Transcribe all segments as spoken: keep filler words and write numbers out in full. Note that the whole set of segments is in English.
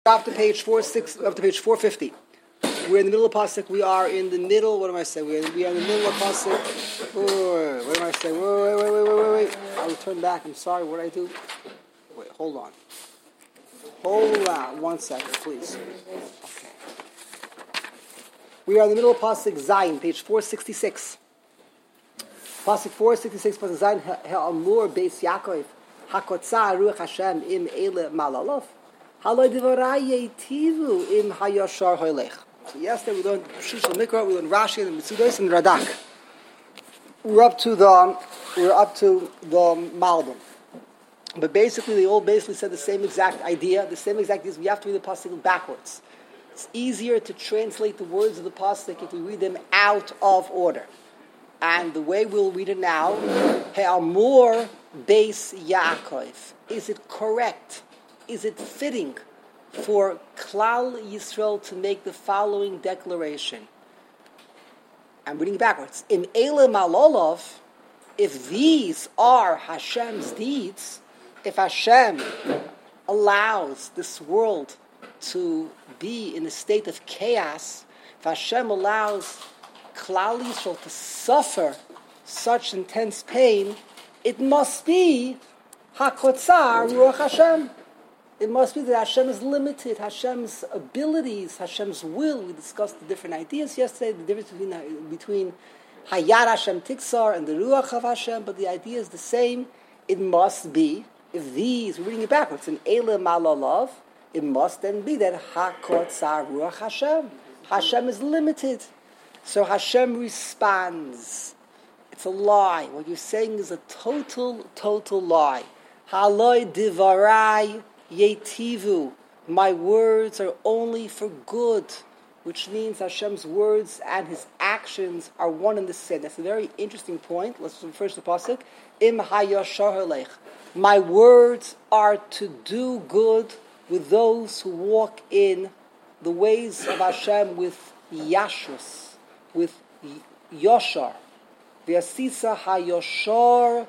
Up to page four six, up to page four fifty. We're in the middle of pasuk. We are in the middle. What am I saying? We're in, we are in the middle of pasuk. Wait, wait, wait, what am I saying? Wait, wait, wait, wait, wait, wait. I'll turn back. I'm sorry. What did I do? Wait, hold on. Hold on. One second, please. Okay. We are in the middle of pasuk Zayin, page four sixty six. Pasuk four sixty six, pasuk Zayin. Ha'amur beis Yaakov hakotzah ruach Hashem im ele malalof. So yesterday we learned Shushan Mikra, we learned Rashi and Mitzudos and Radak. We're up to the we're up to the Malbim. But basically they all basically said the same exact idea, the same exact idea. We have to read the pasuk backwards. It's easier to translate the words of the pasuk if we read them out of order. And the way we'll read it now, He'amur beis Yaakov. Is it correct? Is it fitting for Klal Yisrael to make the following declaration? I'm reading backwards. Im ele malolov, if these are Hashem's deeds, if Hashem allows this world to be in a state of chaos, if Hashem allows Klal Yisrael to suffer such intense pain, it must be Hakotzar Ruach Hashem. It must be that Hashem is limited, Hashem's abilities, Hashem's will. We discussed the different ideas yesterday, the difference between, between Hayat Hashem Tiksar and the Ruach of Hashem, but the idea is the same. It must be, if these, we're reading it backwards, in Ele Malalav, it must then be that Hakotzar Ruach Hashem. Hashem is limited. So Hashem responds. It's a lie. What you're saying is a total, total lie. Haloi divarai Yetivu, my words are only for good, which means Hashem's words and His actions are one and the same. That's a very interesting point. Let's first the pasuk. Im hayashar halech. My words are to do good with those who walk in the ways of Hashem with yashrus, with yoshar. V'asisa hayoshar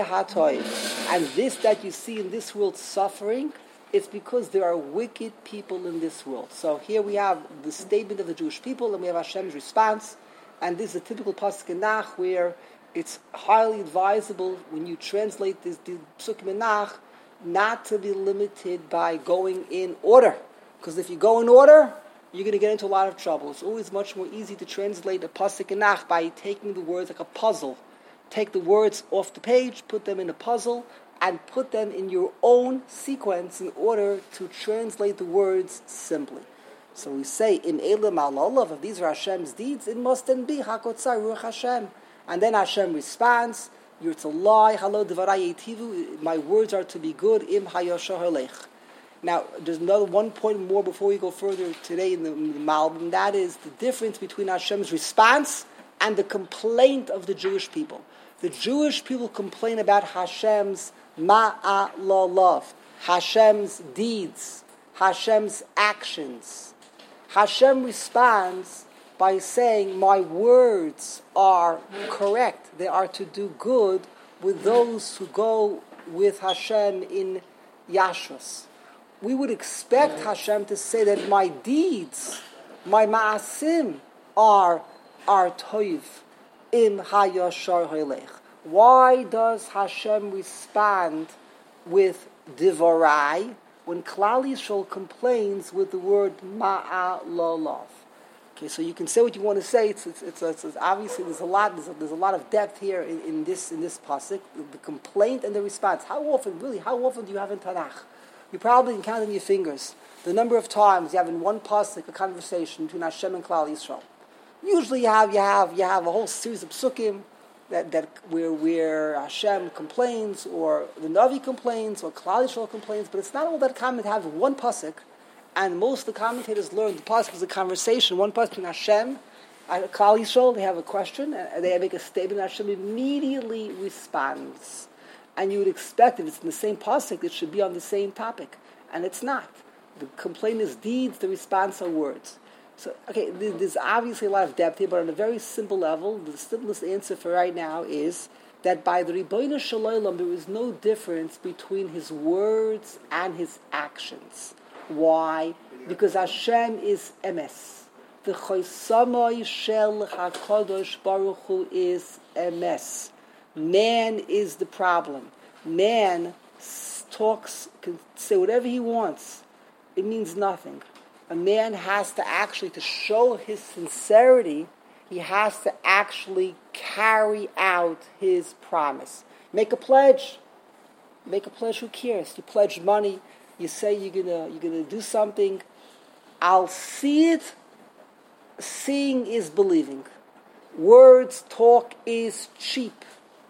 v'hatoy. And this that you see in this world suffering, it's because there are wicked people in this world. So here we have the statement of the Jewish people, and we have Hashem's response. And this is a typical pasuk in Nach, where it's highly advisable when you translate this the psukim in Nach, not to be limited by going in order. Because if you go in order, you're going to get into a lot of trouble. It's always much more easy to translate a pasuk in Nach by taking the words like a puzzle. Take the words off the page, put them in a puzzle, and put them in your own sequence in order to translate the words simply. So we say, Im ele malolav, if these are Hashem's deeds, it must then be Hakotzar Ruach Hashem. And then Hashem responds, you're to lie, Halo Devarai Yetivu, my words are to be good, Im Hayashah Halech. Now, there's another one point more before we go further today in the, in the Malbim, and that is the difference between Hashem's response and the complaint of the Jewish people. The Jewish people complain about Hashem's ma'alolav, Hashem's deeds, Hashem's actions. Hashem responds by saying, my words are correct. They are to do good with those who go with Hashem in Yashrus. We would expect Hashem to say that my deeds, my ma'asim, are are toiv im hayashar halech. Why does Hashem respond with divarai when Klal Yisrael complains with the word ma'alolav? Okay, so you can say what you want to say. It's, it's, it's, it's, it's obviously there's a lot there's a, there's a lot of depth here in, in this in this pasuk. The, the complaint and the response. How often, really, how often do you have in Tanakh? You probably can count on your fingers the number of times you have in one pasuk a conversation between Hashem and Klal Yisrael. Usually, you have you have you have a whole series of psukim that that where where Hashem complains, or the Navi complains, or Klal Yisrael complains. But it's not all that common to have one pasuk. And most of the commentators learn the pasuk is a conversation. One pasuk between Hashem and Klal Yisrael. They have a question, and they make a statement. Hashem immediately responds. And you would expect if it's in the same pasuk, it should be on the same topic, and it's not. The complaint is deeds. The response are words. So, okay, there's obviously a lot of depth here, but on a very simple level, the simplest answer for right now is that by the Ribono Shel Olam, there is no difference between his words and his actions. Why? Because Hashem is emes. The chosamoi shel HaKadosh Baruch Hu is emes. Man is the problem. Man talks, can say whatever he wants. It means nothing. A man has to actually, to show his sincerity, he has to actually carry out his promise. Make a pledge. Make a pledge. Who cares? You pledge money. You say you're gonna you're gonna do something. I'll see it. Seeing is believing. Words, talk is cheap.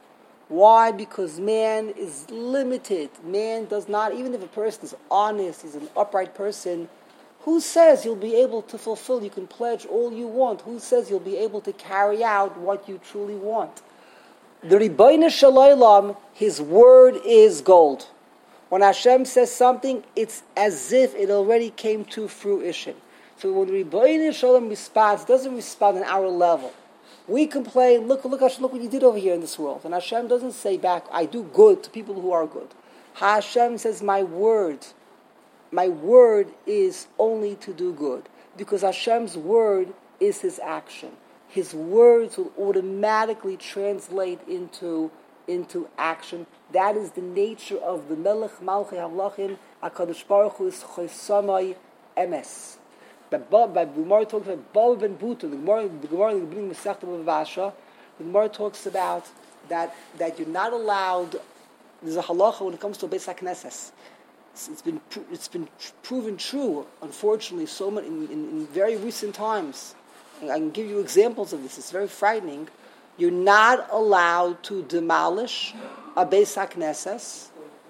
Why? Because man is limited. Man does not, even if a person is honest, he's an upright person, who says you'll be able to fulfill? You can pledge all you want. Who says you'll be able to carry out what you truly want? The Ribono Shel Olam, his word is gold. When Hashem says something, it's as if it already came to fruition. So when the Ribono Shel Olam responds, it doesn't respond on our level. We complain, look, look, Hashem, look what you did over here in this world. And Hashem doesn't say back, I do good to people who are good. Hashem says, my word, my word is only to do good. Because Hashem's word is his action. His words will automatically translate into, into action. That is the nature of the Melech Malchei Hamlachim. HaKadosh Baruch Hu is Chosamai Emes. By Gemara talks about Baba ben Buta, the Gemara, the Gemara, the beginning of Masechta Bava Basra, the Gemara talks about that that you're not allowed. There's a halacha when it comes to a Beis HaKnesses. It's, it's been it's been proven true, unfortunately, so many in, in, in very recent times. And I can give you examples of this. It's very frightening. You're not allowed to demolish a Beis HaKnesses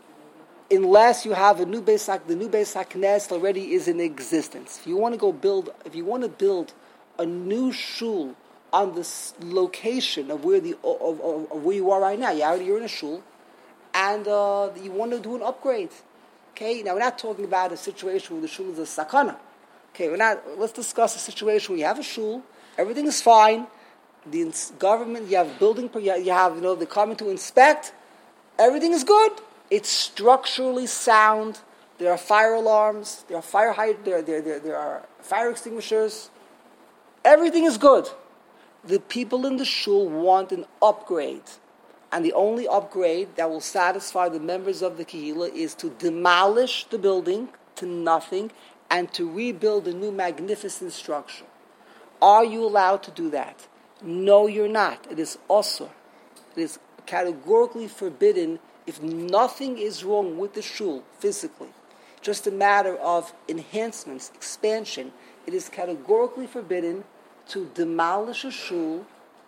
unless you have a new Beis HaKnesses. The new Beis HaKnesses already is in existence. If you want to go build, if you want to build a new shul on this location of where the of, of, of where you are right now, you're already you're in a shul, and uh, you want to do an upgrade. Okay, now we're not talking about a situation where the shul is a sakana. Okay, we're not. Let's discuss a situation where you have a shul, everything is fine. The ins- government, you have building, you have you know they're coming to inspect. Everything is good. It's structurally sound. There are fire alarms. There are fire height. There, there, there, there are fire extinguishers. Everything is good. The people in the shul want an upgrade, and the only upgrade that will satisfy the members of the kehillah is to demolish the building to nothing and to rebuild a new magnificent structure. Are you allowed to do that? No, you're not. It is also. It is categorically forbidden. If nothing is wrong with the shul physically, just a matter of enhancements, expansion, it is categorically forbidden to demolish a shul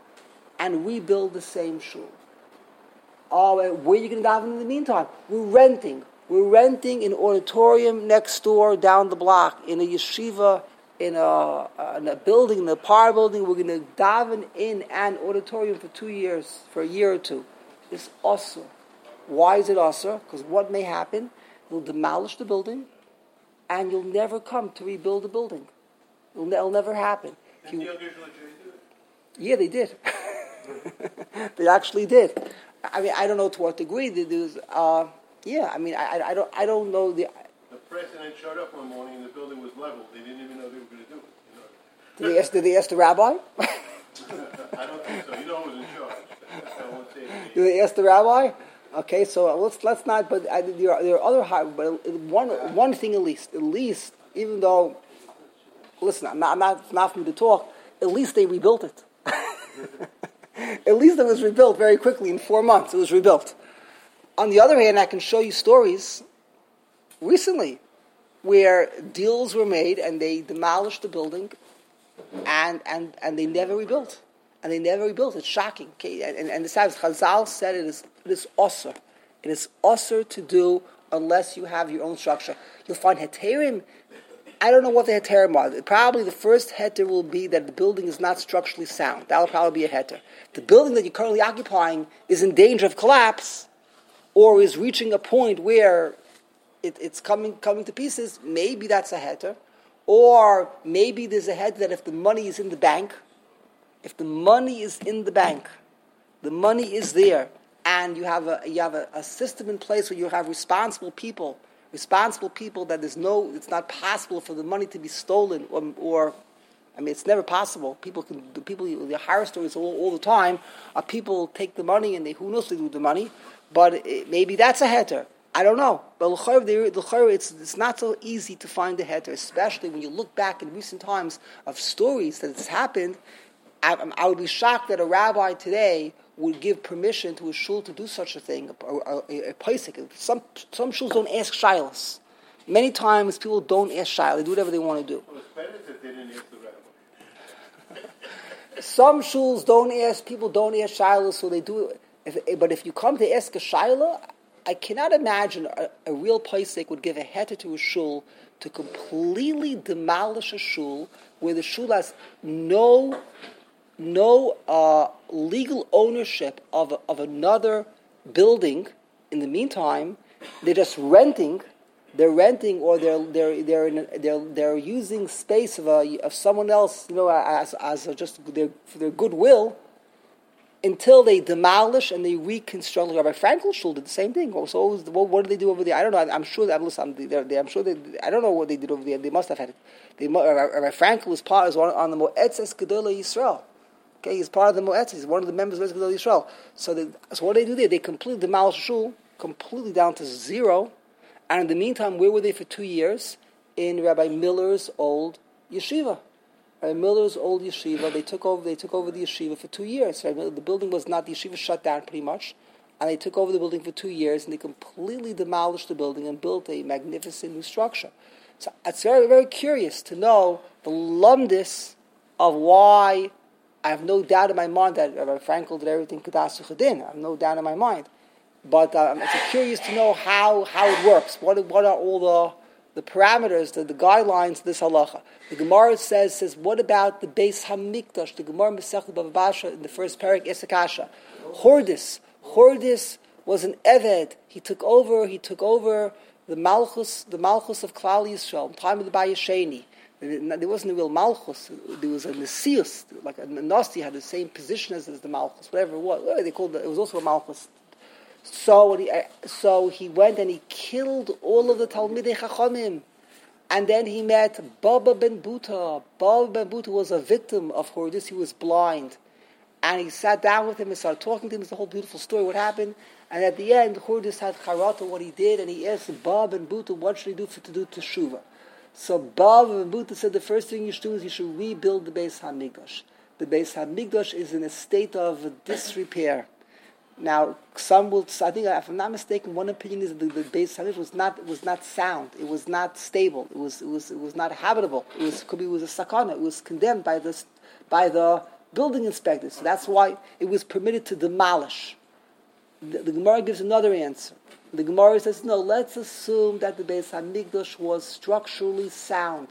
and rebuild the same shul. Oh, where are you going to daven in the meantime? We're renting. We're renting an auditorium next door down the block in a yeshiva, in a, in a building, in a par building. We're going to daven in an auditorium for two years, for a year or two. It's awesome. Why is it asur? Because what may happen, you'll demolish the building, and you'll never come to rebuild the building. It'll, it'll never happen. Didn't you, the Young Israel do it? Yeah, they did. They actually did. I mean, I don't know to what degree they do. Uh, yeah, I mean, I, I don't, I don't know the. The president showed up one morning and the building was leveled. They didn't even know they were going to do it. You know? Did they ask? Did they ask the rabbi? I don't think so. You know who was in charge. I won't say it. Did they ask the rabbi? Okay, so let's let's not. But I, there, are, there are other high. But one one thing at least, at least, even though, listen, I'm not, I'm not, it's not for me to talk. At least they rebuilt it. At least it was rebuilt very quickly in four months. It was rebuilt. On the other hand, I can show you stories recently where deals were made and they demolished the building, and and, and they never rebuilt. And they never rebuilt. It's shocking. Okay? And, and the Chazal said it is it is osur. It is osur to do unless you have your own structure. You'll find heterim. I don't know what the heterim are. Probably the first heter will be that the building is not structurally sound. That will probably be a heter. The building that you're currently occupying is in danger of collapse, or is reaching a point where it, it's coming coming to pieces. Maybe that's a heter, or maybe there's a heter that if the money is in the bank. If the money is in the bank, the money is there, and you have a you have a, a system in place where you have responsible people responsible people that there's no, it's not possible for the money to be stolen or, or I mean, it's never possible. People can, the people, the horror stories all, all the time are people take the money and they, who knows what they do with the money, but it, maybe that's a heter. I don't know. But it's, it's not so easy to find a heter, especially when you look back in recent times of stories that it's happened. I, I would be shocked that a rabbi today would give permission to a shul to do such a thing, a, a, a, a paisik. Some, some shuls don't ask shilas. Many times people don't ask shilas. They do whatever they want to do. Well, it's better that they didn't ask the rabbi. Some shuls don't ask, people don't ask shilas, so they do it. If, but if you come to ask a shilah, I cannot imagine a, a real paisik would give a heter to a shul to completely demolish a shul where the shul has no no uh, legal ownership of of another building. In the meantime, they're just renting. They're renting, or they're they're they're in a, they're they're using space of a, of someone else, you know, as as a just their, for their goodwill, until they demolish and they reconstruct. Rabbi Frankel Shul did the same thing. So what, what did they do over there? I don't know. I'm sure that listen, they're, they're, I'm sure they. I don't know what they did over there. They must have had it. They, Rabbi Frankel was part was on, on the Moetzes Gedolah Yisrael. Okay, he's part of the Moetzes. He's one of the members of Gedolah Yisrael. So, they, so what do they do there? They completely demolish Shul, completely down to zero. And in the meantime, where were they for two years? In Rabbi Miller's old yeshiva. Rabbi Miller's old yeshiva. They took over. They took over the yeshiva for two years. Right? The building was not the yeshiva shut down pretty much, and they took over the building for two years, and they completely demolished the building and built a magnificent new structure. So it's very, very curious to know the lumdis of why. I have no doubt in my mind that Rabbi Frankel did everything Kedas Uchadin. I have no doubt in my mind. But um, it's curious to know how, how it works. What what are all the the parameters, the, the guidelines of this halacha? The Gemara says says what about the Beis Hamikdash? The Gemara Masechet Bava Basra in the first parak Esakasha. Hordis Hordis was an eved. He took over. He took over the malchus the malchus of Klal Yisrael in time of the Bayesheni. There wasn't a real malchus. There was a nesius, like a nasti had the same position as, as the malchus, whatever it was. Whatever they called it, it was also a malchus. So he, so he went and he killed all of the Talmidei Chachamim. And then he met Baba ben Buta. Baba ben Buta was a victim of Hordis. He was blind. And he sat down with him and started talking to him. It's a whole beautiful story, what happened. And at the end, Hordis had charata, what he did, and he asked Baba ben Buta, what should he do for, to do teshuvah? So Baba ben Buta said the first thing you should do is you should rebuild the Beis HaMikdash. The Beis HaMikdash is in a state of disrepair. Now, some will. I think, if I'm not mistaken, one opinion is that the, the Beis Hamikdash was not was not sound. It was not stable. It was it was it was not habitable. It was could be it was a sakana. It was condemned by the by the building inspector. So that's why it was permitted to demolish. The, the Gemara gives another answer. The Gemara says, no. Let's assume that the Beis Hamikdash was structurally sound.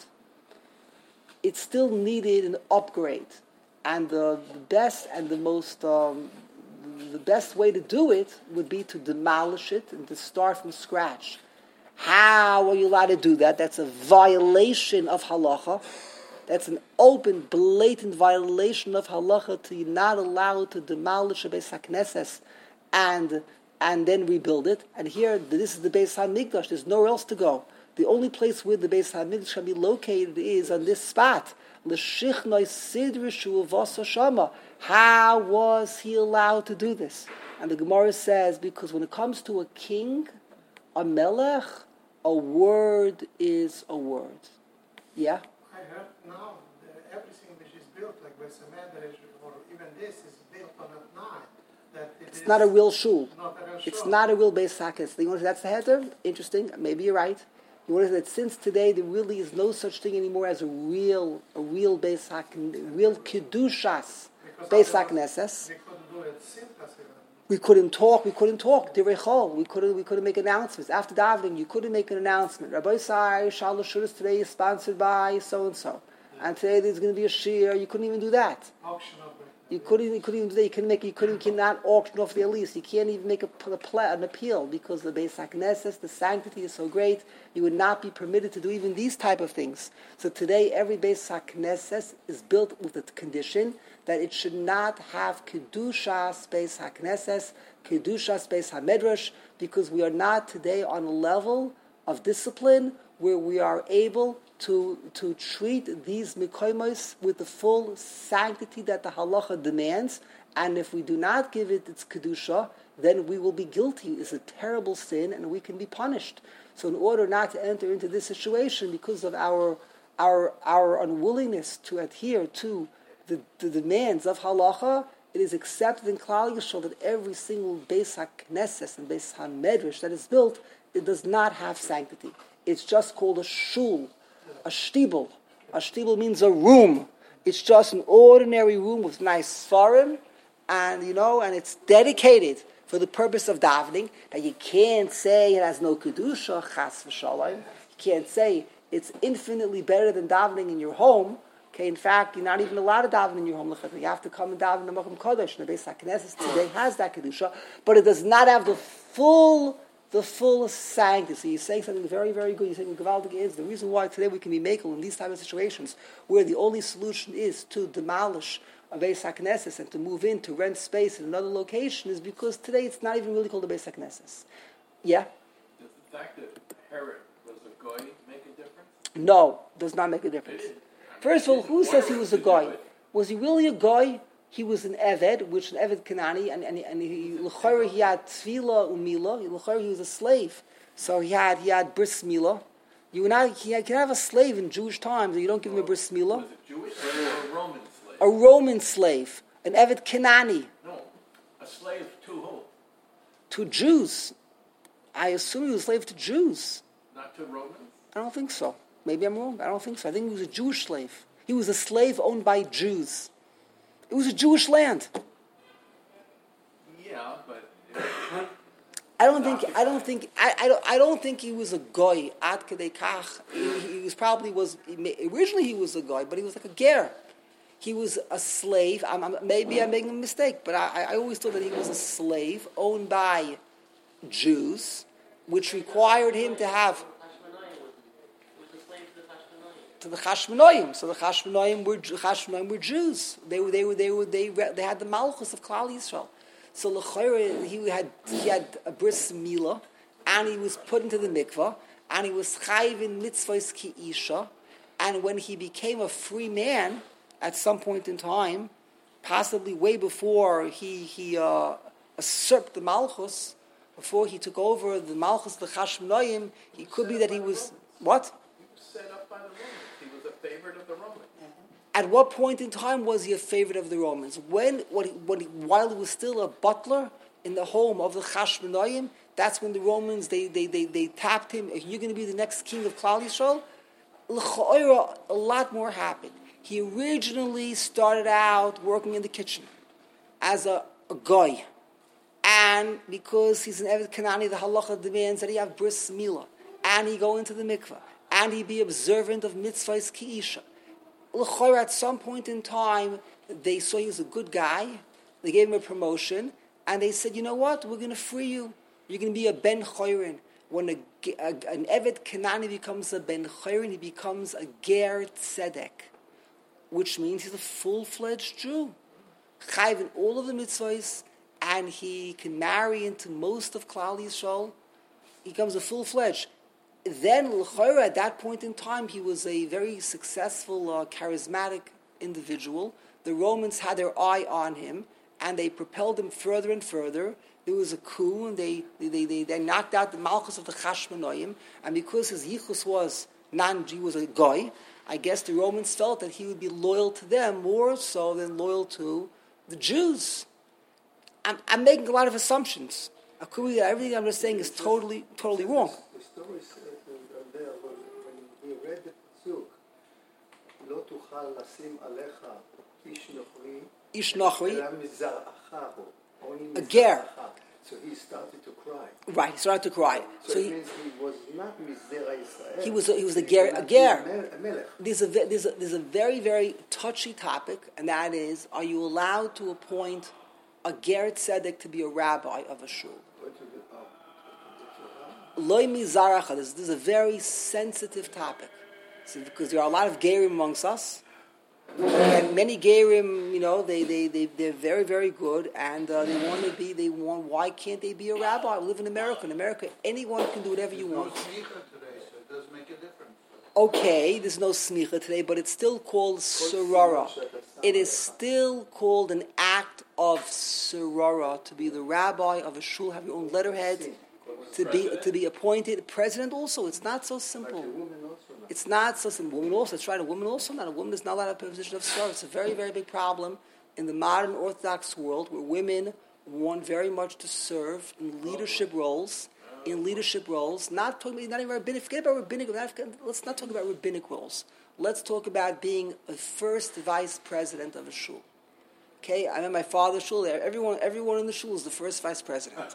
It still needed an upgrade, and the, the best and the most. Um, The best way to do it would be to demolish it and to start from scratch. How are you allowed to do that? That's a violation of halacha. That's an open, blatant violation of halacha to not allow to demolish a Beis HaKnesses and and then rebuild it. And here, this is the Beis HaMikdash. There's nowhere else to go. The only place where the Beis HaMikdash can be located is on this spot. L'shichnoi sidri shu'avasa shama. How was he allowed to do this? And the Gemara says, because when it comes to a king, a melech, a word is a word. Yeah? I heard now that everything which is built, like Beis Hamikdash, or even this, is built on a night. That it It's is not a real shul. Not a real It's shul. not a real Beis HaKnesses. You want to say that's the heter? Interesting. Maybe you're right. You want to say that since today there really is no such thing anymore as a real, a real Beis HaKnesses, real kedushas. Beis HaKnesses. We couldn't do it simchas even. We couldn't talk. We couldn't talk. Divrei Chol. We couldn't. We couldn't make announcements after davening. You couldn't make an announcement. Rabbi Sai Shalosh Shuras today is sponsored by so and so, and today there's going to be a shir. You couldn't even do that. Auction of it. You couldn't. You couldn't even do that. You couldn't make. You couldn't. You cannot auction off the lease. You can't even make a, a play, an appeal because the Beis HaKnesses, the sanctity is so great. You would not be permitted to do even these type of things. So today, every Beis HaKnesses is built with the condition that it should not have Kedushas Beis HaKnesses, Kedushas Beis HaMedrash, because we are not today on a level of discipline where we are able to to treat these mikoimos with the full sanctity that the halacha demands. And if we do not give it its kedusha, then we will be guilty. It's a terrible sin, and we can be punished. So, in order not to enter into this situation, because of our our our unwillingness to adhere to the, the demands of halacha, it is accepted in Klal Yisrael that every single Beis HaKnesses and Beis HaMedrash that is built, it does not have sanctity. It's just called a shul, a shtibel. A shtibel means a room. It's just an ordinary room with nice svarim, and you know, and it's dedicated for the purpose of davening. Now you can't say it has no kedusha, chas v'shalom. You can't say it's infinitely better than davening in your home. Okay, in fact, you're not even allowed to daven in your home. You have to come and daven in the Makom Kodesh. And the Beis HaKnesses today has that kedusha, but it does not have the full, the full sanctity. So you're saying something very, very good. You're saying Gavaldik is the reason why today we can be makel in these type of situations, where the only solution is to demolish a Beis HaKnesses and to move in to rent space in another location, is because today it's not even really called a Beis HaKnesses. Yeah. Does the fact that Herod was a goy make a difference? No, does not make a difference. First of all, who says he was a guy? Was he really a guy? He was an Eved, which an Eved Kanani, and and, and he, l'chayre, he had Tfila umila. L'chayre, he was a slave, so he had he had bris milah. You not he can have a slave in Jewish times, and you don't give him a bris milah. Was it Jewish or a Roman slave? A Roman slave, an Eved Kanani. No, a slave to who? To Jews. I assume he was a slave to Jews. Not to Romans? I don't think so. Maybe I'm wrong. I don't think so. I think he was a Jewish slave. He was a slave owned by Jews. It was a Jewish land. Yeah, but I don't think. I don't think. I, I don't. I don't think he was a goy. Ad kedei kach. He, he was probably was originally he was a goy, but he was like a ger. He was a slave. I'm, I'm, maybe I'm making a mistake, but I, I always thought that he was a slave owned by Jews, which required him to have. To the Chashmonoim, so the Chashmonoim were Chashmonoim were Jews. They were they were they were they they had the Malchus of Klal Yisrael. So l'chayre he had he had a bris milah, and he was put into the mikvah, and he was chayiv in mitzvahs ki isha, and when he became a free man at some point in time, possibly way before he he uh, usurped the Malchus, before he took over the Malchus of the Chashmonoim, he could be that he was what? set up by the Romans. He was a favorite of the Romans. At what point in time was he a favorite of the Romans? When, when, he, when he, while he was still a butler in the home of the Chashmonoim, that's when the Romans, they, they, they, they tapped him. You're going to be the next king of Klal Yisrael. L'cha'ira, a lot more happened. He originally started out working in the kitchen as a, a guy. And because he's an Eved Kanani, the halacha demands that he have bris milah. And he go into the mikveh. And he be observant of mitzvahs ki isha. L'chayr, at some point in time, they saw he was a good guy. They gave him a promotion, and they said, "You know what? We're going to free you. You're going to be a ben chayrin." When a, a, an Eved Kanani becomes a ben chayrin, he becomes a ger tzedek, which means he's a full-fledged Jew, chayv in all of the mitzvahs, and he can marry into most of Klal Yisrael. He becomes a full-fledged. Then, l'chayra, at that point in time, he was a very successful, uh, charismatic individual. The Romans had their eye on him, and they propelled him further and further. There was a coup, and they they, they, they knocked out the Malchus of the Chashmonoim, and because his yichus was non, he was a goy, I guess the Romans felt that he would be loyal to them more so than loyal to the Jews. I'm, I'm making a lot of assumptions. It could be that everything I'm just saying is totally, totally wrong. The story says there, when we read the Pasuk, לא תוכל לשים עליך איש נוכרי, איש נוכרי, אלא מזרעך הוא, only a ger. So he started to cry. Right, he started to cry. So, So it he, means he was not Mizera Israel. he was a, he was a He ger. was A not ger. a melech. There's a, ve- there's a there's a very very touchy topic, and that is: are you allowed to appoint a ger tzedek to be a rabbi of a shul? Went to the, uh, Loi mizaracha. This, this is a very sensitive topic, so, because there are a lot of gerim amongst us, and many gerim, you know, they they they they're very very good, and uh, they want to be. They want. Why can't they be a rabbi? We live in America. In America, anyone can do whatever you want. Okay, there's no smicha today, but it's still called sorara. It is still called an act of sorara, to be the rabbi of a shul, have your own letterhead, to be to be appointed president also. It's not so simple. It's not so simple. Women also, that's right, a woman also not. A woman is not allowed to have a position of sorara. It's a very, very big problem in the modern Orthodox world where women want very much to serve in leadership roles. In leadership roles, not talking, not even rabbinic. Forget about rabbinic. Not, let's not talk about rabbinic roles. Let's talk about being a first vice president of a shul. Okay, I'm at my father's shul. There, everyone, everyone in the shul is the first vice president,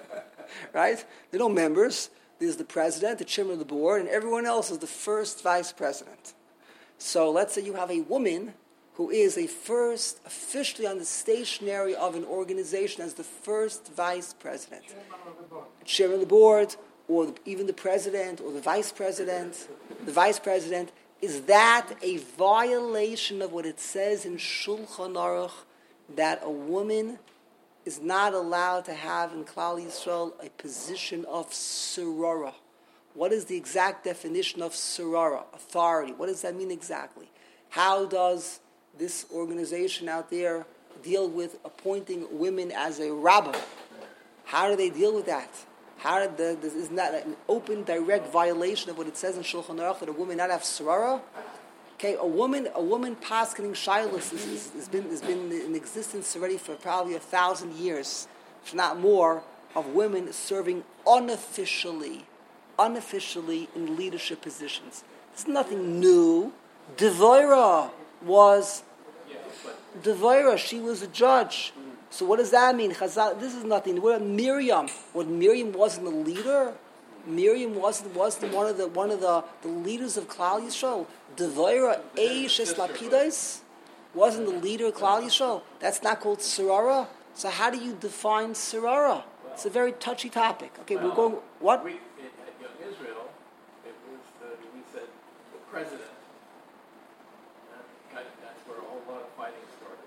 right? There are no members. There's the president, the chairman of the board, and everyone else is the first vice president. So let's say you have a woman who is a first, officially on the stationery of an organization as the first vice president. Chairman of the board, or the, even the president, or the vice president, the vice president, is that a violation of what it says in Shulchan Aruch that a woman is not allowed to have in Klal Yisrael a position of sorara? What is the exact definition of sorara, authority? What does that mean exactly? How does this organization out there deal with appointing women as a rabbi? How do they deal with that? How did the, this, isn't that an open, direct violation of what it says in Shulchan Aruch that a woman not have sorara? Okay, a woman, a woman paskening shilas has been has been in existence already for probably a thousand years, if not more, of women serving unofficially, unofficially in leadership positions. It's nothing new. Devorah was Devorah. She was a judge. So what does that mean? Chazal, this is nothing. What Miriam? What Miriam wasn't a leader? Miriam wasn't wasn't one of the one of the, the leaders of Klal Yisrael. Devorah Eishes Lapidos wasn't the leader of Klal Yisrael. That's not called sorara. So how do you define sorara? It's a very touchy topic. Okay, well, we're going. What? We, in, at Young Israel, it was uh, we said the president. And that's where a whole lot of fighting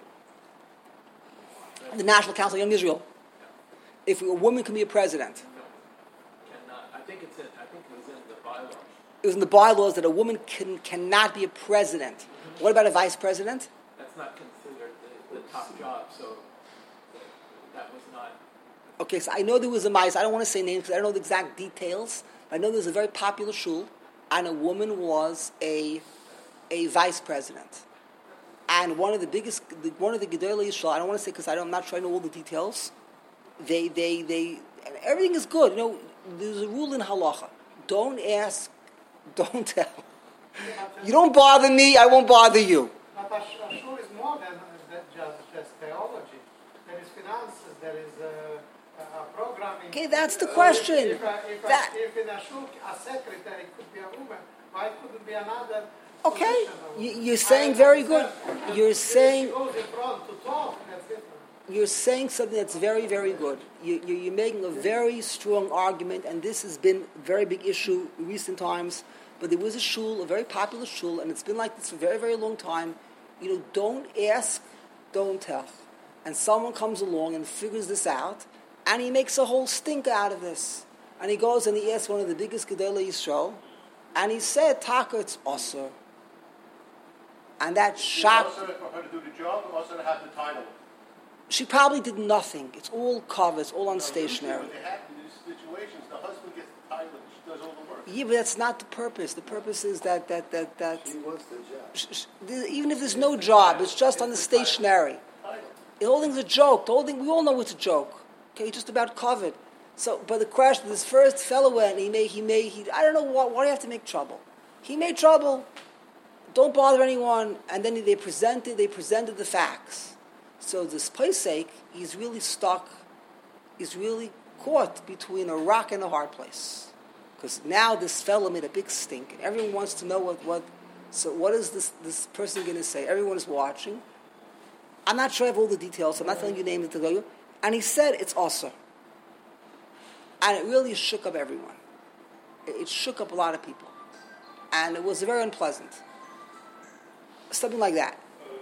started. The National Council of Young Israel. Yeah. If a woman can be a president. No, cannot. I think it's in. I think it was in the bylaws. It was in the bylaws that a woman can cannot be a president. Mm-hmm. What about a vice president? That's not considered the, the top job, so that was not. Okay, so I know there was a mice. I don't want to say names because I don't know the exact details. But I know there was a very popular shul, and a woman was a a vice president. And one of the biggest, the, one of the Gedolei Yisrael, I don't want to say because I'm not sure I know all the details. They, they, they, and everything is good. You know, there's a rule in halacha: don't ask, don't tell. You don't bother me, I won't bother you. But a shul is more than just, just theology. There is finances, there is uh, a programming. Okay, that's the question. If, a, if, that, a, if in a shul a secretary could be a woman, why couldn't be another? Okay, you, you're saying very good. You're saying she goes in front to talk. That's different. You're saying something that's very, very good. You, you, you're making a very strong argument, and this has been a very big issue in recent times. But there was a shul, a very popular shul, and it's been like this for a very, very long time. You know, don't ask, don't tell. And someone comes along and figures this out, and he makes a whole stink out of this. And he goes and he asks one of the biggest Gedolei Yisrael, and he said, Taka, it's Osir. And that shocked. Also for her to do the job, or also to have the title. She probably did nothing. It's all covered. It's all on stationery. What they have in these situations, the husband gets the title, and she does all the work. Yeah, but that's not the purpose. The purpose is that that that that. He wants the job. sh- sh- Even if there's no job, it's just on the stationery. The whole thing's a joke. The whole thing, we all know it's a joke. Okay, it's just about covered. So, but the question, this first fellow went. He made. He made. He. I don't know why. Why do you have to make trouble? He made trouble. Don't bother anyone. And then they presented. They presented the facts. So this Pesach, he's really stuck. He's really caught between a rock and a hard place. Because now this fellow made a big stink, and everyone wants to know what. what so what is this this person going to say? Everyone is watching. I'm not sure I have all the details. So I'm not telling you names to tell you. And he said it's also. And it really shook up everyone. It, it shook up a lot of people. And it was very unpleasant. Something like that.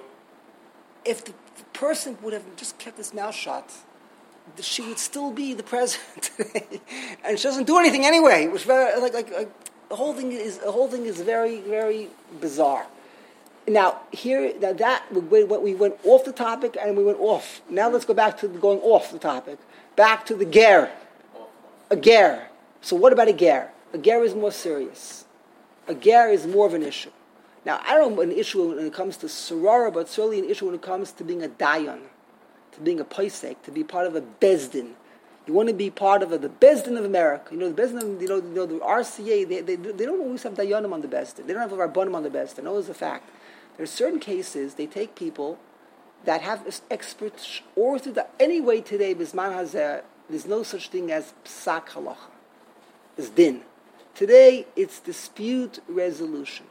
If the, the person would have just kept his mouth shut, she would still be the president today. And she doesn't do anything anyway. Which very like like, like The whole thing is the whole thing is very, very bizarre. Now here, now that we, we went off the topic and we went off. Now let's go back to the, going off the topic, back to the ger, a ger. So what about a ger? A ger is more serious. A ger is more of an issue. Now I don't know an issue when it comes to sorora, but certainly an issue when it comes to being a dayan, to being a paisek, to be part of a bezdin. You want to be part of a, the Bezdin of America. You know, the Bezdin of, you know, you know the R C A, they, they, they don't always have Dayanim on the Bezdin. They don't have Rabbanim on the Bezdin. No, it's a fact. There are certain cases, they take people that have experts, or through the, anyway today, Bisman Hazeh, there's no such thing as Psak Halacha. It's din. Today, it's dispute resolution.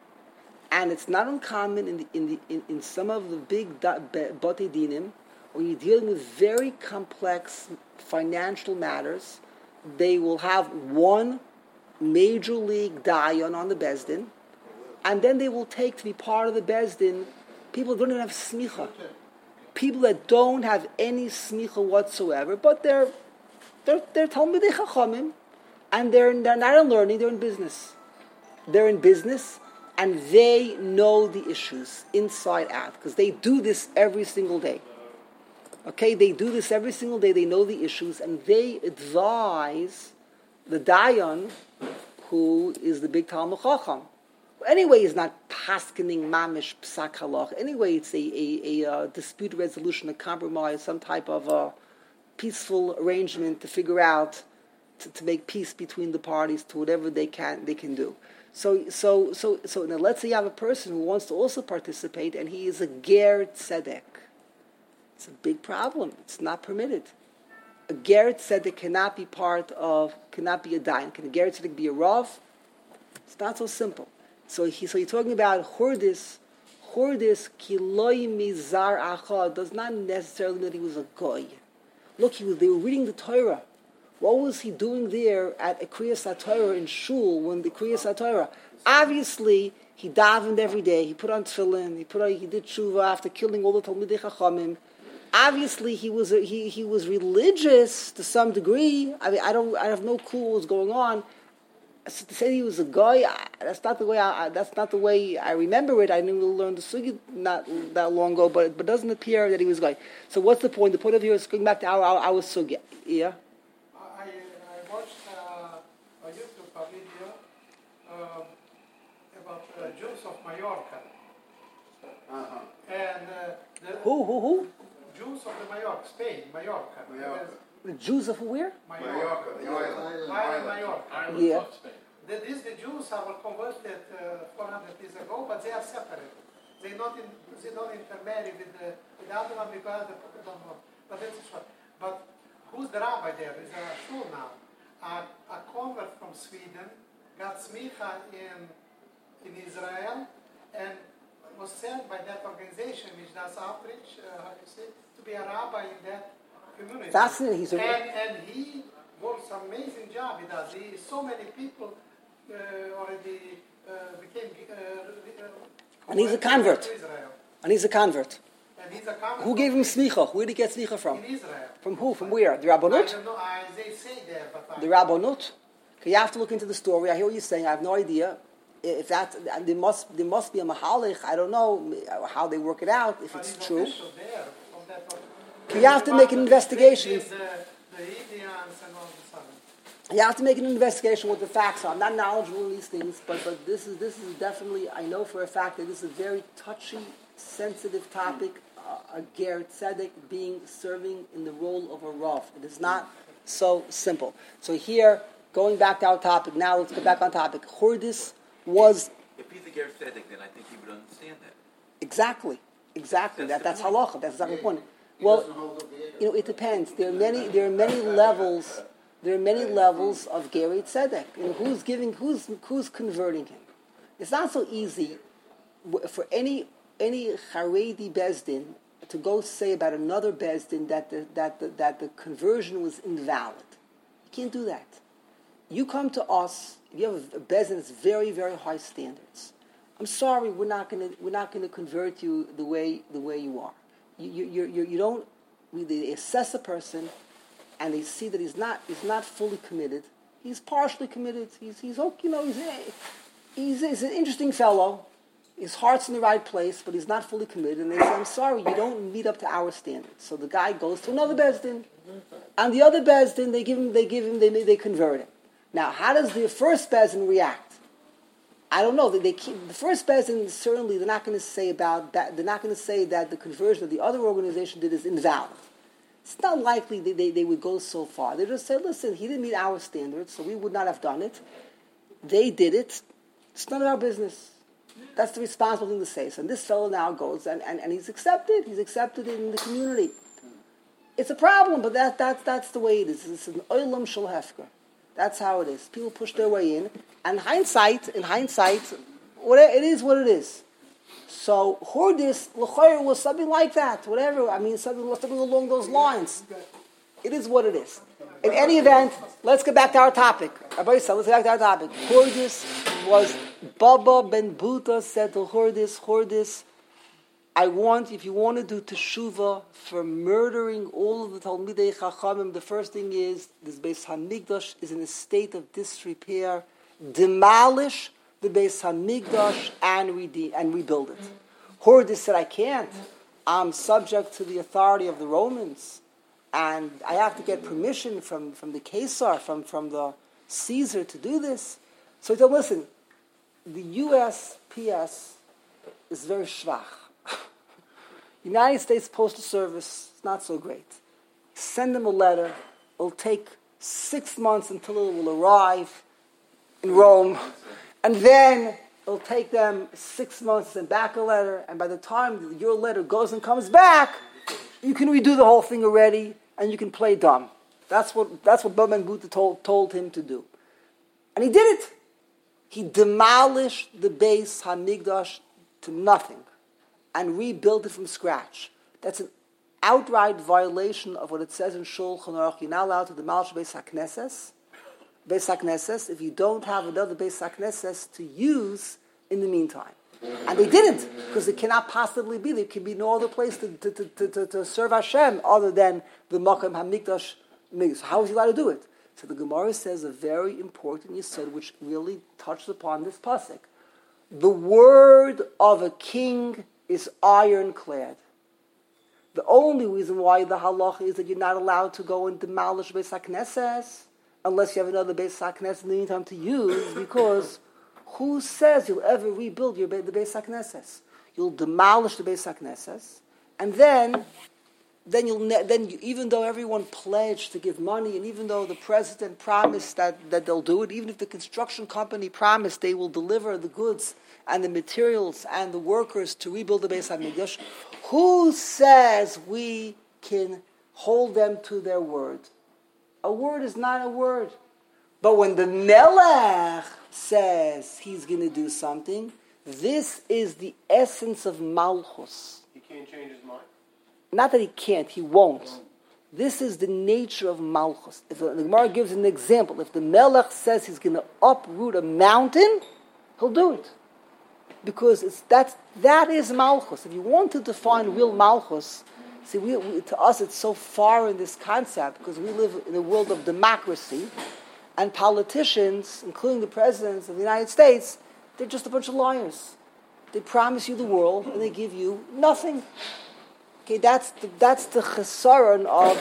And it's not uncommon in, the, in, the, in, in some of the big Batei Dinim, when you're dealing with very complex financial matters, they will have one major league dayan on the Bezdin, and then they will take to be part of the Bezdin people who don't even have smicha. People that don't have any smicha whatsoever, but they're they're they're Talmidei Chachamim, and they're they're not in learning, they're in business. They're in business, and they know the issues inside out, because they do this every single day. Okay, they do this every single day. They know the issues, and they advise the dayan, who is the big Talmud Chacham. Anyway, he's not paskening mamish psak halach. Anyway, it's a, a, a, a dispute resolution, a compromise, some type of a peaceful arrangement to figure out to, to make peace between the parties to whatever they can they can do. So, so, so, so now let's say you have a person who wants to also participate, and he is a ger tzedek. It's a big problem. It's not permitted. A ger tzedek cannot be part of, cannot be a dayan. Can a ger tzedek be a rav? It's not so simple. So, he, so you're talking about hordis. Hordis kiloi mizar achad does not necessarily mean that he was a goy. Look, he was, they were reading the Torah. What was he doing there at a Kriyas HaTorah in Shul when the Kriyas HaTorah? Obviously, he davened every day. He put on tefillin. He put on, he did tshuva after killing all the Talmidei Chachamim. Obviously, he was a, he he was religious to some degree. I mean, I don't I have no clue what was going on. So to say he was a guy, I, that's not the way I, I that's not the way I remember it. I didn't really learn the sugi not that long ago, but but it doesn't appear that he was a guy. So what's the point? The point of view is going back to our our, our sugi. Yeah. I I watched uh, a YouTube video um, about uh, Jews of Mallorca. Uh-huh. And uh, the Who who who? Jews of the Mallorca, Spain, Mallorca. Mallorca. The Jews of where? Mallorca. Mallorca. Island Mallorca. Ireland Yeah. loves Spain. The, these the Jews are converted uh, four hundred years ago, but they are separate. They not in, they don't intermarry with the, with the other one because the people don't know. But that's short. But who's the rabbi there? There's a shul now. A, a convert from Sweden got smicha in in Israel and was sent by that organization which does outreach, uh, how do you say, to be a rabbi in that community. Fascinating. He's a And, and he works an amazing job. He does. He, so many people uh, already uh, became. Uh, uh, And he's a convert. to Israel. and he's a convert. And he's a convert. Who gave him smicha? Where did he get smicha from? In Israel. From who? From where? The I Rabbonut? don't know. I, they say there, but I, The Rabbonut? Okay, you have to look into the story. I hear what you're saying. I have no idea. If that, there must there must be a mahalich. I don't know how they work it out. If but it's he's true, official there from that organization. you have to make an investigation. The, the Indians and all this other. you have to make an investigation what the facts are. I'm not knowledgeable in these things, but but this is this is definitely. I know for a fact that this is a very touchy, sensitive topic. Uh, a ger tzedek being serving in the role of a rav. It is not so simple. So here, going back to our topic. Now let's go back on topic. Hordis was If he's a ger tzedek, then I think he would understand that. exactly, exactly. That's that the that's point. halacha. That's exactly the point. Well, you know, it depends. There are many. There are many levels. There are many levels of gerei tzedek. You know, who's giving? Who's who's converting him? It's not so easy for any any Haredi bezdin to go say about another bezdin that the, that the, that the conversion was invalid. You can't do that. You come to us. If you have a bezdin that's very very high standards, I'm sorry, we're not going to we're not going to convert you the way the way you are. You you you, you don't. They assess a person, and they see that he's not he's not fully committed. He's partially committed. He's, he's you know, he's, he's, he's an interesting fellow. His heart's in the right place, but he's not fully committed. And they say, I'm sorry, you don't meet up to our standards. So the guy goes to another Bezdin. And the other Bezdin, they give him, they give him, they, they convert him. Now, how does the first Bezdin react? I don't know. They, they keep, the first Bezdin, certainly, they're not going to say about that. They're not going to say that the conversion of the other organization did is invalid. It's not likely they, they, they would go so far. They just say, listen, he didn't meet our standards, so we would not have done it. They did it. It's none of our business. That's the responsible thing to say. So this fellow now goes, and, and, and he's accepted. He's accepted in the community. It's a problem, but that, that, that's the way it is. It's an olam shel hefker. That's how it is. People push their way in. And hindsight, in hindsight, whatever, it is what it is. So Hordis, L'choyer was something like that. Whatever. I mean, something, something along those lines. It is what it is. In any event, let's get back to our topic. Let's get back to our topic. Hordis was Baba ben Buta said to Hordis, Hordis, I want, if you want to do teshuva for murdering all of the Talmidei Chachamim, the first thing is, this Beis HaMikdash is in a state of disrepair. Demolish the Beis HaMikdash and, rede- and rebuild it. Hordis said, I can't. I'm subject to the authority of the Romans. And I have to get permission from, from the Caesar, from, from the Caesar to do this. So he said, listen, the U S P S is very schwach. United States Postal Service is not so great. Send them a letter. It'll take six months until it will arrive in Rome. And then it'll take them six months to send back a letter. And by the time your letter goes and comes back, you can redo the whole thing already, and you can play dumb. That's what that's what Baba ben Buta told, told him to do. And he did it. He demolished the Beis HaMikdash to nothing and rebuilt it from scratch. That's an outright violation of what it says in Shulchan Aruch. You're not allowed to demolish Beis HaKnesses, Beis HaKnesses, if you don't have another Beis HaKnesses to use in the meantime. And they didn't, because it cannot possibly be. There can be no other place to, to, to, to, to serve Hashem other than the Makom HaMikdash. So how is he allowed to do it? So the Gemara says a very important yesod which really touches upon this pasuk. The word of a king is ironclad. The only reason why the halacha is that you're not allowed to go and demolish Beis HaKnesses unless you have another Beis HaKnesses in the meantime to use, because who says you'll ever rebuild your the Beis HaKnesses? You'll demolish the Beis HaKnesses, and then, then you'll ne- then you, even though everyone pledged to give money, and even though the president promised that, that they'll do it, even if the construction company promised they will deliver the goods and the materials and the workers to rebuild the Beis HaMikdash, who says we can hold them to their word? A word is not a word. But when the Melech says he's going to do something, this is the essence of Malchus. He can't change his mind? Not that he can't, he won't. This is the nature of Malchus. If the, the Gemara gives an example. If the Melech says he's going to uproot a mountain, he'll do it. Because it's that's, that is Malchus. If you want to define real Malchus, see, we, we, to us it's so far in this concept because we live in a world of democracy, and politicians, including the presidents of the United States, they're just a bunch of liars. They promise you the world and they give you nothing. Okay, that's the, that's the chesaron of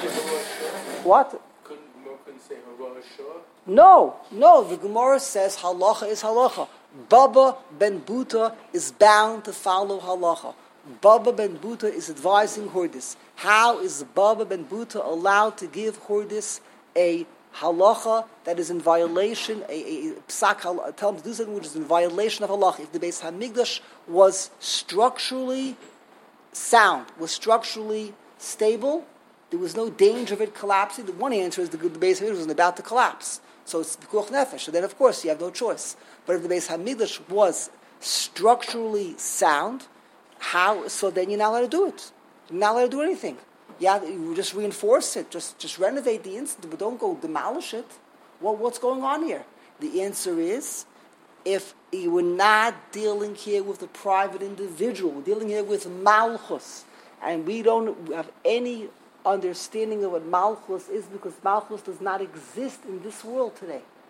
what? Couldn't couldn't say Hara Shah? No, no. The Gemara says halacha is halacha. Baba ben Buta is bound to follow halacha. Baba ben Buta is advising Hordis. How is Baba ben Buta allowed to give Hordis a halacha that is in violation, a, a, a psak, a, tell him to do something which is in violation of halacha? If the Beis HaMikdash was structurally sound, was structurally stable, there was no danger of it collapsing. The one answer is the, the Beis HaMikdash was about to collapse. So it's pikuach nefesh. So then, of course, you have no choice. But if the Beis HaMikdash was structurally sound, how? So then you're not allowed to do it. You're not allowed to do anything. Yeah, you just reinforce it. Just just renovate the instant, but don't go demolish it. Well, what's going on here? The answer is, if you were not dealing here with a private individual, we're dealing here with Malchus, and we don't have any understanding of what Malchus is because Malchus does not exist in this world today.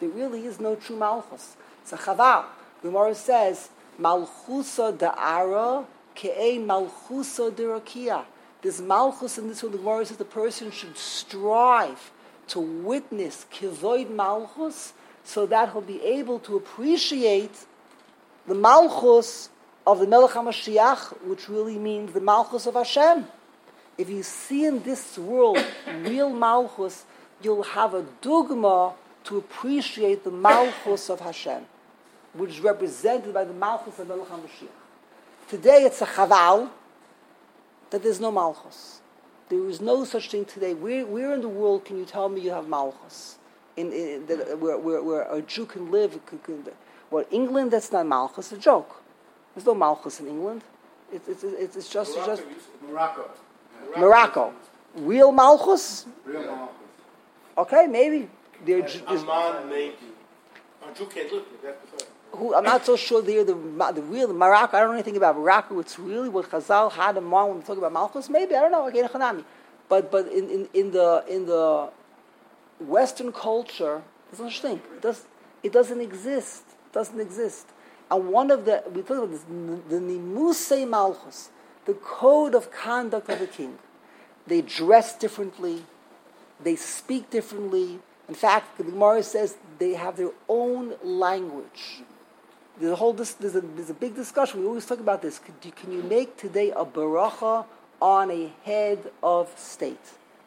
there really is no true Malchus. It's a chaval. The Gemara says, Malchusa da'ara ke'ein Malchusa derakia. This Malchus in this one, the Gemara says the person should strive to witness Kivoid Malchus so that he'll be able to appreciate the Malchus of the Melech HaMashiach, which really means the Malchus of Hashem. If you see in this world real Malchus, you'll have a dogma to appreciate the Malchus of Hashem, which is represented by the Malchus of Melech HaMashiach. Today it's a chaval that there's no Malchus. There is no such thing today. Where, where in the world can you tell me you have Malchus? In, in, in where, where, where a Jew can live? Can, can, well, England, that's not Malchus. It's a joke. There's no Malchus in England. It's, it's, it's, it's just... Morocco, just Morocco. Morocco. Real Malchus? Real Malchus. Okay, maybe. They're, there's, Amman, maybe. A Jew can't live there. who, I'm not so sure they're the, the real Morocco. I don't know anything about Morocco. It's really what Chazal had in mind when they talk about Malchus. Maybe, I don't know. Again, Hanami. But but in, in, in the in the Western culture, there's no such thing. It does it doesn't exist. It doesn't exist. And one of the we talk about this the Nimusei Malchus, the code of conduct of a king. They dress differently. They speak differently. In fact, the Gemara says they have their own language. There's a whole there's a, there's a big discussion. We always talk about this. Can you, can you make today a baracha on a head of state?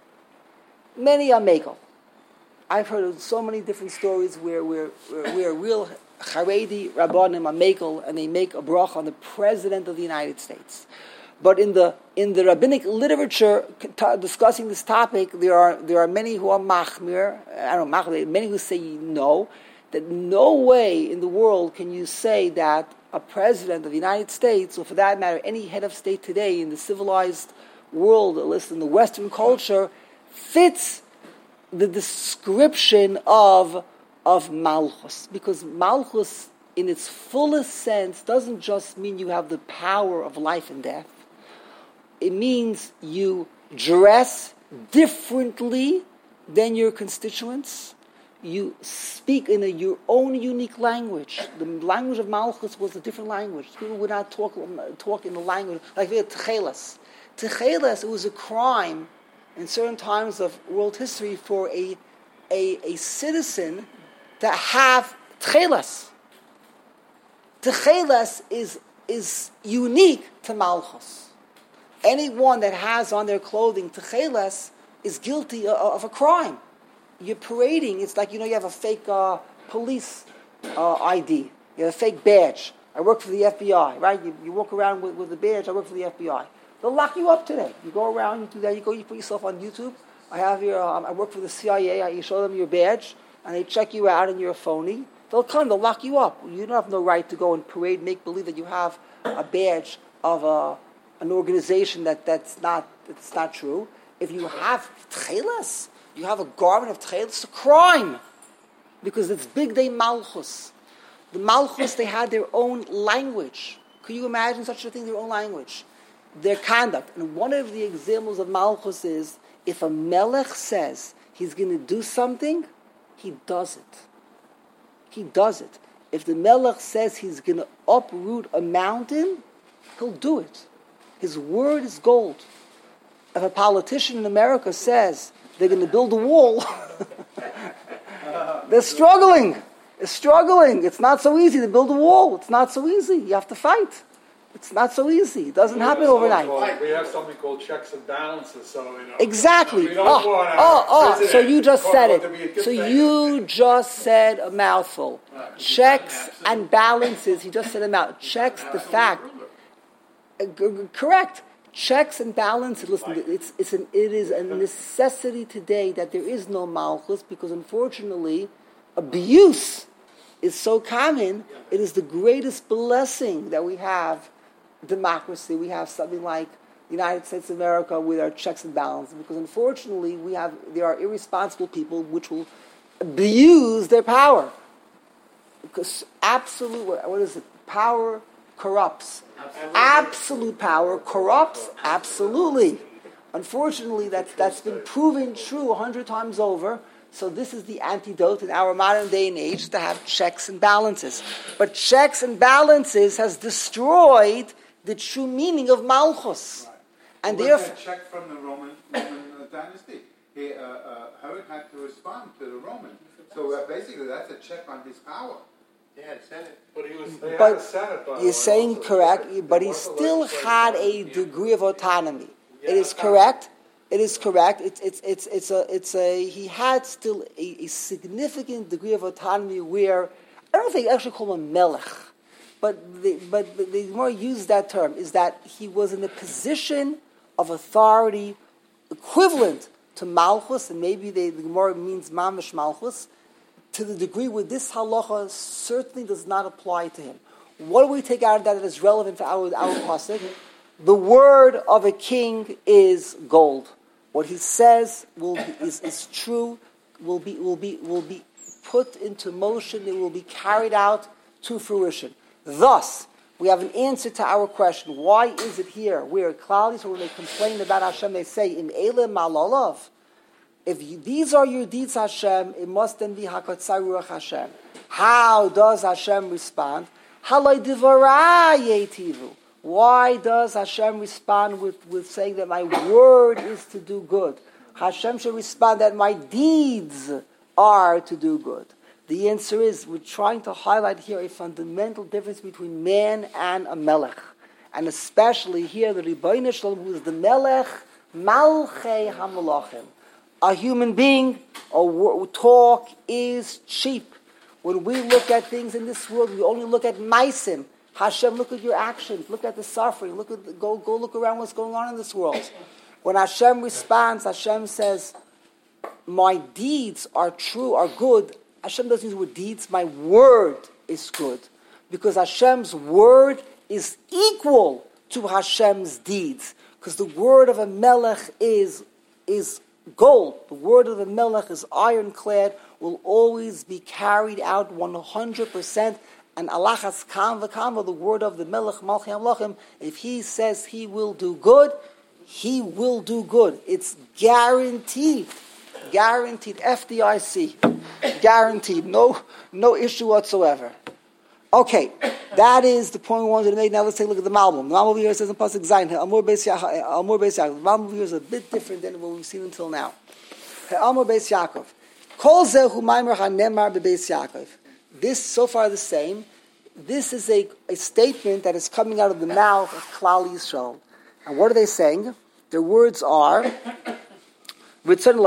Many are megal. I've heard of so many different stories where where where, where real Haredi Rabbanim are megal and they make a baracha on the President of the United States. But in the in the rabbinic literature t- discussing this topic, there are there are many who are machmir. I don't know, machmir. Many who say no, that no way in the world can you say that a president of the United States, or for that matter, any head of state today in the civilized world, at least in the Western culture, fits the description of of Malchus, because Malchus, in its fullest sense, doesn't just mean you have the power of life and death. It means you dress differently than your constituents. You speak in a, your own unique language. The language of Malchus was a different language. People would not talk, talk in the language, like we had Techeles. Techeles, it was a crime in certain times of world history for a, a, a citizen to have Techeles. Techeles is, is unique to Malchus. Anyone that has on their clothing Techeles is guilty of, of a crime. You're parading. It's like, you know, you have a fake uh, police uh, I D. You have a fake badge. I work for the F B I, right? You, you walk around with, with a badge. I work for the F B I. They'll lock you up today. You go around, you do that. You go, you put yourself on YouTube. I have your, um, I work for the C I A. I, you show them your badge, and they check you out, and you're a phony. They'll come. They'll lock you up. You don't have no right to go and parade, make believe that you have a badge of a an organization that, that's not that's not true. If you have Techeles, you have a garment of Techeles, it's a crime. Because it's Big Day Malchus. The Malchus, they had their own language. Could you imagine such a thing, their own language? Their conduct. And one of the examples of Malchus is, if a Melech says he's going to do something, he does it. He does it. If the Melech says he's going to uproot a mountain, he'll do it. His word is gold. If a politician in America says they're going to build a wall, they're struggling. They're struggling. It's not so easy to build a wall. It's not so easy. You have to fight. It's not so easy. It doesn't happen overnight. Called, we have something called checks and balances. So you know, exactly. we don't oh, want oh, oh. So you just said it. So you just said a mouthful. Checks and balances. He just said a mouthful. Checks the fact. Uh, g- g- correct. Checks and balances. Listen, it's it's an it is a necessity today that there is no malchus, because unfortunately, abuse is so common. It is the greatest blessing that we have. Democracy. We have something like the United States of America with our checks and balances, because unfortunately we have there are irresponsible people which will abuse their power. Because absolute what is it? Power corrupts. Absolutely. Absolute power corrupts. Absolutely. Unfortunately, that's that's been proven true a hundred times over. So this is the antidote in our modern day and age to have checks and balances. But checks and balances has destroyed the true meaning of Malchus. Right. And It was therefore, a check from the Roman, Roman uh, dynasty. He, uh, uh, Herod had to respond to the Roman. So uh, basically that's a check on his power. They had Senate. But he was, they had But a Senate, by the way, you're saying also. correct, They but he weren't the still legislative had body. a degree of autonomy. Yeah, It is autonomy. correct. It is correct. It's it's it's it's a it's a he had still a, a significant degree of autonomy where I don't think they actually call him melech, but the, but they more use that term is that he was in a position of authority equivalent to Malchus, and maybe they, the Gemara means Mamish Malchus, to the degree where this halacha certainly does not apply to him. What do we take out of that that is relevant for our our pasuk? The word of a king is gold. What he says will be, is, is true, will be will be will be put into motion, it will be carried out to fruition. Thus, we have an answer to our question. Why is it here where Klal Yisrael, when they complain about Hashem, they say, Im Eile Malolav? If you, these are your deeds, Hashem, it must then be Hakatzai Ruach Hashem. How does Hashem respond? Haloi Divarah Yetivu. Why does Hashem respond with, with saying that my word is to do good? Hashem should respond that my deeds are to do good. The answer is we're trying to highlight here a fundamental difference between man and a melech. And especially here the Ribono Shel Olam, who is the melech, malchei hamalachim. A human being, a talk is cheap. When we look at things in this world, we only look at maisim. Hashem, look at your actions. Look at the suffering. Look at the, go go look around what's going on in this world. When Hashem responds, Hashem says, "My deeds are true, are good." Hashem doesn't use the word deeds. My word is good, because Hashem's word is equal to Hashem's deeds. Because the word of a melech is is gold. The word of the melech is ironclad. Will always be carried out one hundred percent. And alachas kam v'kam, the word of the melech malchei hamlachim, if he says he will do good, he will do good. It's guaranteed. Guaranteed. F D I C. Guaranteed. No, no issue whatsoever. Okay, that is the point we wanted to make. Now let's take a look at the Malbim. The Malbim over here says in Pasuk Zayin, Amor Beis Yaakov. Amor Beis Yaakov. The Malbim over here is a bit different than what we've seen until now. Amor Beis Yaakov. Kol zeh hu maimer hanemar bebeis Yaakov. This, so far, the same. This is a, a statement that is coming out of the mouth of Klal Yisrael. And what are they saying? Their words are, this is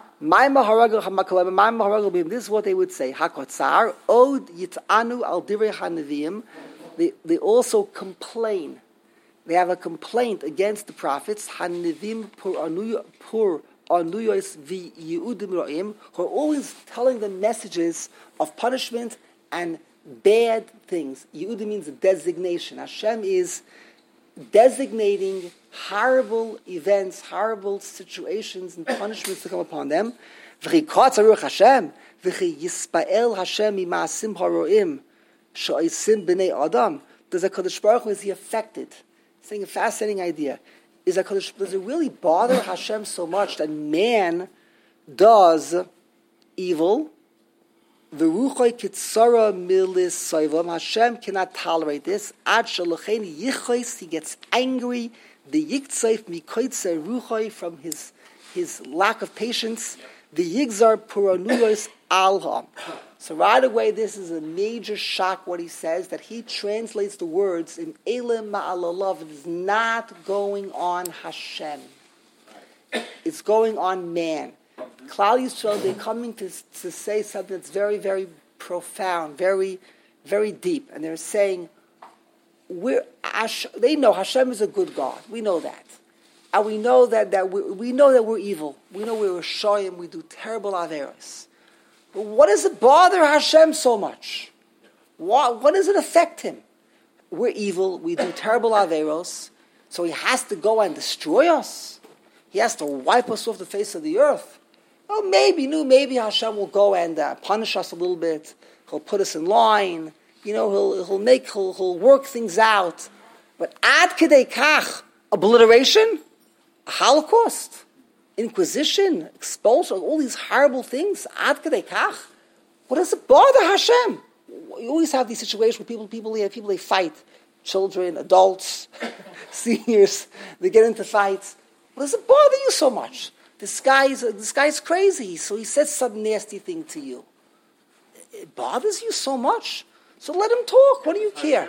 what they would say. Hakotzar, od yit'anu al divrei hanevim. They they also complain. They have a complaint against the prophets. Hanevim pur anu pur anuyos vi yudim roim, who are always telling them messages of punishment and bad things. Yehuda means designation. Hashem is designating horrible events, horrible situations and punishments to come upon them. V'chikatz aruch Hashem, v'chi yispael Hashem imaasim haroim, sho'isim b'nei adam. Does HaKadosh Baruch Hu, is he affected? Saying a fascinating idea. Is HaKadosh, does it really bother Hashem so much that man does evil? V'ruchoi kitzara milis soivam. Hashem cannot tolerate this. Ad shalochein yichos, he gets angry. The yiktseif mikoitze ruchoi, from his his lack of patience. The yigzar puranuyos alham. So right away, this is a major shock. What he says, that he translates the words in elim ma'alalav. It is not going on Hashem. It's going on man. Klal Yisrael, they're coming to, to say something that's very, very profound, very, very deep. And they're saying, we're, they know Hashem is a good God. We know that. And we know that, that we, we know that we're evil. We know we're shoyim, we do terrible averos. But what does it bother Hashem so much? What, what does it affect him? We're evil, we do terrible averos, so he has to go and destroy us. He has to wipe us off the face of the earth. Oh, maybe, no, maybe Hashem will go and uh, punish us a little bit. He'll put us in line. You know, he'll he'll make he'll, he'll work things out. But ad kedei kach, obliteration, a Holocaust. Inquisition, expulsion, all these horrible things. Ad kadei kach. What does it bother Hashem? You always have these situations where people, people, they, people they fight. Children, adults, seniors, they get into fights. What does it bother you so much? This guy's, this guy's crazy, so he says some nasty thing to you. It bothers you so much? So let him talk. What do you care?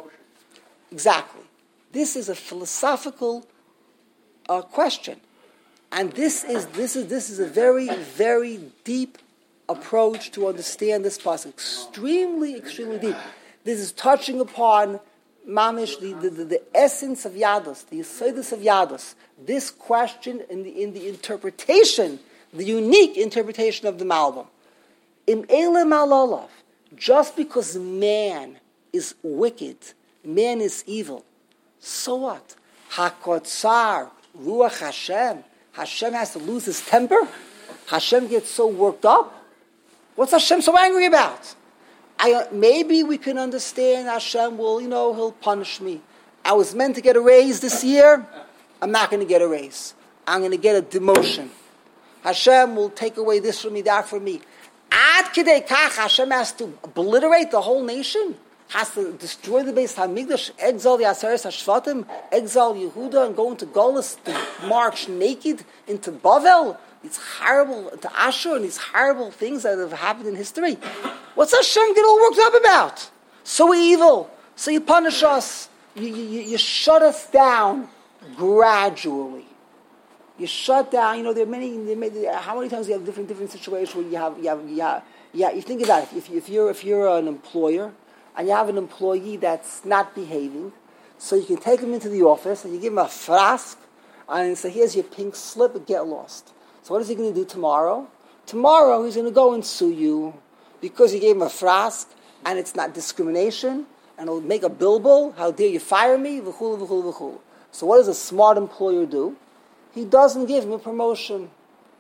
Exactly. This is a philosophical uh, question. And this is, this is, this is a very, very deep approach to understand this passage. Extremely, extremely deep. This is touching upon mamish, the, the, the, the essence of Yadus, the Yesodus of Yadus. This question in the, in the interpretation, the unique interpretation of the Malbim. Im Eile Malolav, just because man is wicked, man is evil, so what? Hakotzar, Ruach Hashem, Hashem has to lose his temper? Hashem gets so worked up? What's Hashem so angry about? I, maybe we can understand Hashem will, you know, he'll punish me. I was meant to get a raise this year. I'm not going to get a raise. I'm going to get a demotion. Hashem will take away this from me, that from me. Ad kidei kach, Hashem has to obliterate the whole nation? Has to destroy the Beis HaMikdash, exile the Aseres HaShvatim, exile Yehuda, and go into Golus to march naked into Bavel? These horrible, to Ashur, and these horrible things that have happened in history. What's Hashem get all worked up about? So evil. So you punish us. You, you, you shut us down gradually. You shut down. You know, there are many. There are many how many times you have different different situations where you have you have you have, yeah. You think about it. If, if you're if you're an employer and you have an employee that's not behaving, so you can take him into the office and you give him a frask and say, "Here's your pink slip and get lost." So what is he going to do tomorrow? Tomorrow he's going to go and sue you because you gave him a frask and it's not discrimination and he'll make a bilbo. How dare you fire me? V'chulu, v'chulu, v'chulu. So what does a smart employer do? He doesn't give him a promotion.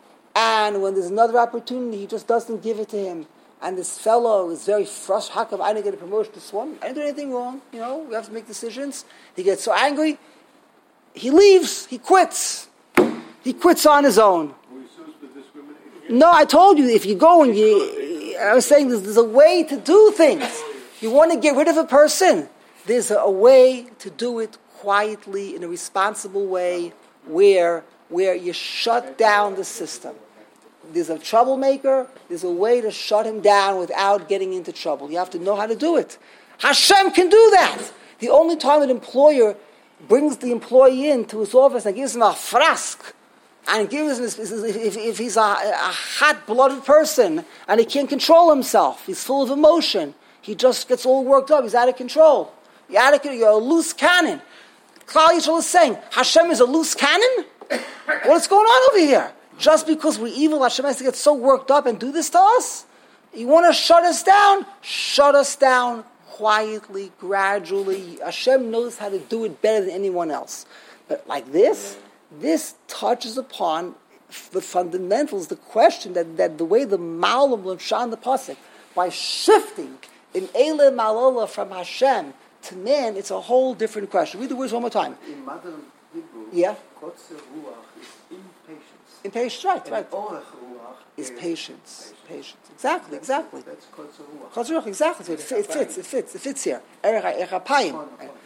And when there's another opportunity, he just doesn't give it to him. And this fellow is very frustrated. How come I didn't get a promotion to this one? I didn't do anything wrong. You know, we have to make decisions. He gets so angry, he leaves. He quits. He quits on his own. No, I told you, if you go and you, I was saying there's, there's a way to do things. You want to get rid of a person, there's a, a way to do it quietly, in a responsible way, where where you shut down the system. There's a troublemaker, there's a way to shut him down without getting into trouble. You have to know how to do it. Hashem can do that. The only time an employer brings the employee into his office and gives him a frask, and gives him, if, if, if he's a, a hot-blooded person and he can't control himself, he's full of emotion, he just gets all worked up, he's out of control. You're, out of, you're a loose cannon. Klal Yisrael is saying, Hashem is a loose cannon? What's going on over here? Just because we're evil, Hashem has to get so worked up and do this to us? You want to shut us down? Shut us down quietly, gradually. Hashem knows how to do it better than anyone else. But like this, this touches upon the fundamentals, the question that, that the way the Malbim Lamshan the Pasuk, by shifting in Eile Malola from Hashem to man, it's a whole different question. Read the words one more time. In modern Hebrew, yeah. Kotzer Ruach is impatience. Impatience, right, and right. Orech Ruach is patience. patience. Patience. Exactly, That's, exactly. That's Kotzer Ruach. Kotzer Ruach, exactly. So it, it fits, it fits, it fits here. Erech HaPayim.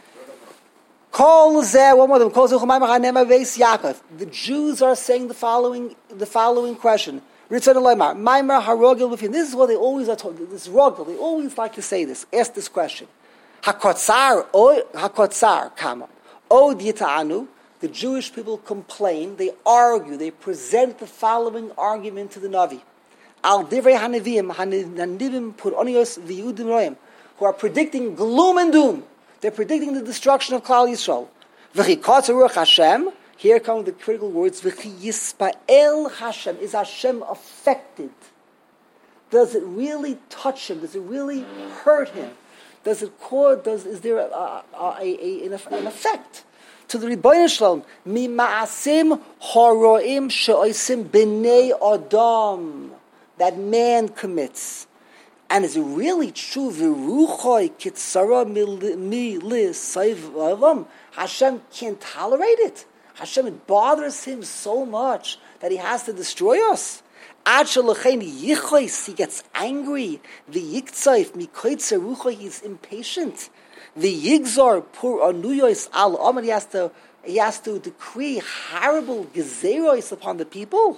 Kol zeh, one more of them. Kol zeh chumayim ha'nema veis Yaakov. The Jews are saying the following, the following question. Ritzon Eloymar, Maimar harogel within. This is what they always are told. This rogel. They always like to say this. Ask this question. Hakotzar, o hakotzar, kama. Od yita'anu. The Jewish people complain. They argue. They present the following argument to the Navi. Al divrei hanevim, hanevim put onios v'yudim roim, who are predicting gloom and doom. They're predicting the destruction of Klal Yisrael. V'chikotzer ruach Hashem. Here come the critical words. V'chi yispa'el Hashem. Is Hashem affected? Does it really touch him? Does it really hurt him? Does it cause? Does is there a, a, a, a, an effect to the Rebbeinu Shalom? Mi ma'asim horoim she'osim b'nei adam, that man commits. And is it really true? V'ruchoi kitzara mi li saivavam. Hashem can't tolerate it. Hashem, it bothers him so much that he has to destroy us. Ad shelechein yichos, he gets angry. The yiktzaif mikoitzer rucho, he's impatient. The yigzor pur anuyos al omer, he has to he has to decree horrible gezeros upon the people.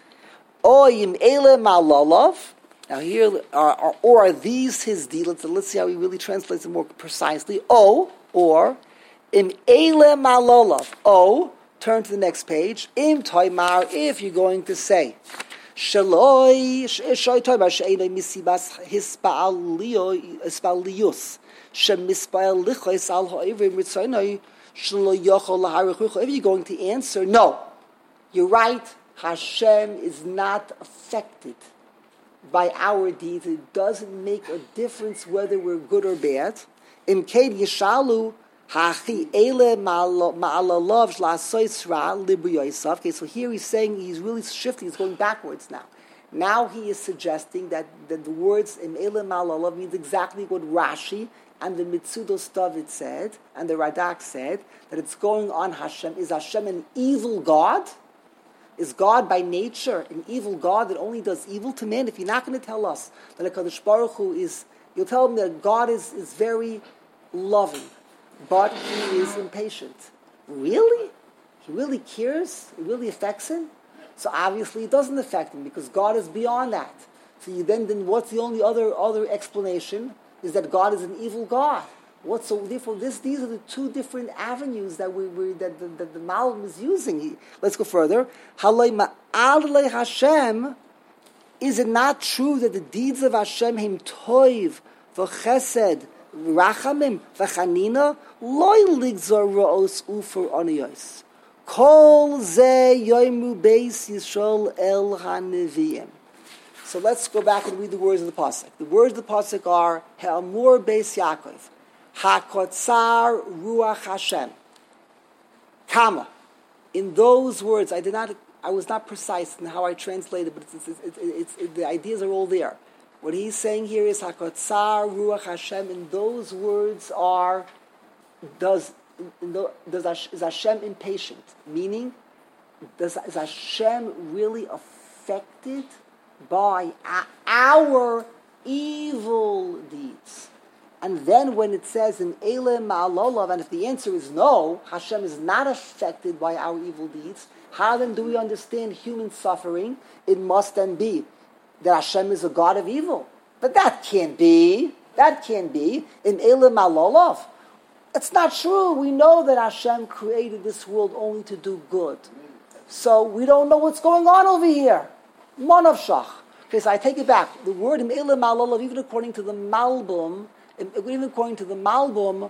Oyim ele malalav. Now here are, are or are these his deeds? Let's, let's see how he really translates it more precisely. O or im ele malalav. O, turn to the next page. Im toimar, if you're going to say. Shaloi shoy toimar she'enoi misibas hispa'aliyos hispa'aliyos shemispa'al lichos al ha'ivrim ritzonoi shlo yochol laharichucho. If you're going to answer, no, you're right. Hashem is not affected by our deeds. It doesn't make a difference whether we're good or bad. In Ked Yishalu Hachi Ele Ma'alalav Sh'Lasoisra Libriyosav. Okay, so here he's saying he's really shifting. He's going backwards now. Now he is suggesting that, that the words Im Ele Ma'alalav means exactly what Rashi and the Mitzudos David said and the Radak said, that it's going on Hashem. Is Hashem an evil God? Is God by nature an evil God that only does evil to man? If you're not going to tell us that HaKadosh Baruch Hu is, you'll tell him that God is, is very loving, but he is impatient. Really? He really cares? It really affects him? So obviously it doesn't affect him because God is beyond that. So you then, then what's the only other, other explanation? Is that God is an evil God. What's so different? This, these are the two different avenues that we, we that, that, that the Malbim is using. He, let's go further. Halay ma'al Hashem. Is it not true that the deeds of Hashem him toiv v'chesed rachamim v'chanina loy ligzor ra'os ufer oniyos kol ze yoimu beis Yisrael el haneviyim. So let's go back and read the words of the pasuk. The words of the pasuk are Ha'amur beis Yaakov. Hakotzar Ruach Hashem. Kama. In those words, I did not. I was not precise in how I translated, but it's, it's, it's, it's, it, the ideas are all there. What he's saying here is Hakotzar Ruach Hashem. And those words are does does is Hashem impatient? Meaning, does is Hashem really affected by our evil deeds? And then when it says in Ele Ma'alolav, and if the answer is no, Hashem is not affected by our evil deeds, how then do we understand human suffering? It must then be that Hashem is a God of evil. But that can't be. That can't be. In Ele Ma'alolav. It's not true. We know that Hashem created this world only to do good. So we don't know what's going on over here. Manav Shach. Okay, so I take it back. The word in Ele Ma'alolav, even according to the Malbim, even according to the Malbim,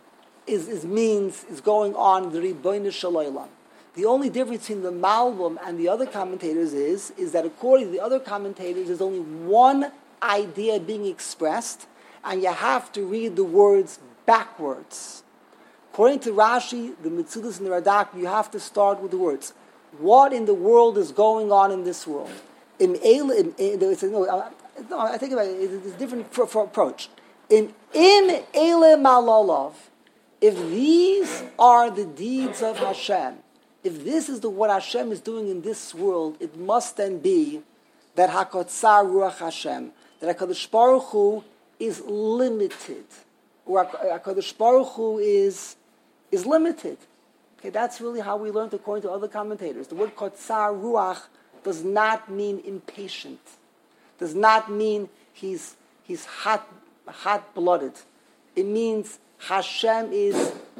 is, is means is going on the Ribono Shel Olam. The only difference between the Malbim and the other commentators is is that according to the other commentators, there's only one idea being expressed, and you have to read the words backwards. According to Rashi, the Mitzudos, and the Radak, you have to start with the words: what in the world is going on in this world? In, in, in, in no, no, I think about it. It's a different for, for approach. In Im Ele Ma'alolav, if these are the deeds of Hashem, if this is the what Hashem is doing in this world, it must then be that Hakotzar Ruach Hashem, that HaKadosh Baruch Hu is limited, or HaKadosh Baruch Hu is is limited. Okay, that's really how we learned according to other commentators. The word Kotzar Ruach does not mean impatient, does not mean he's he's hot. hot-blooded. It means Hashem is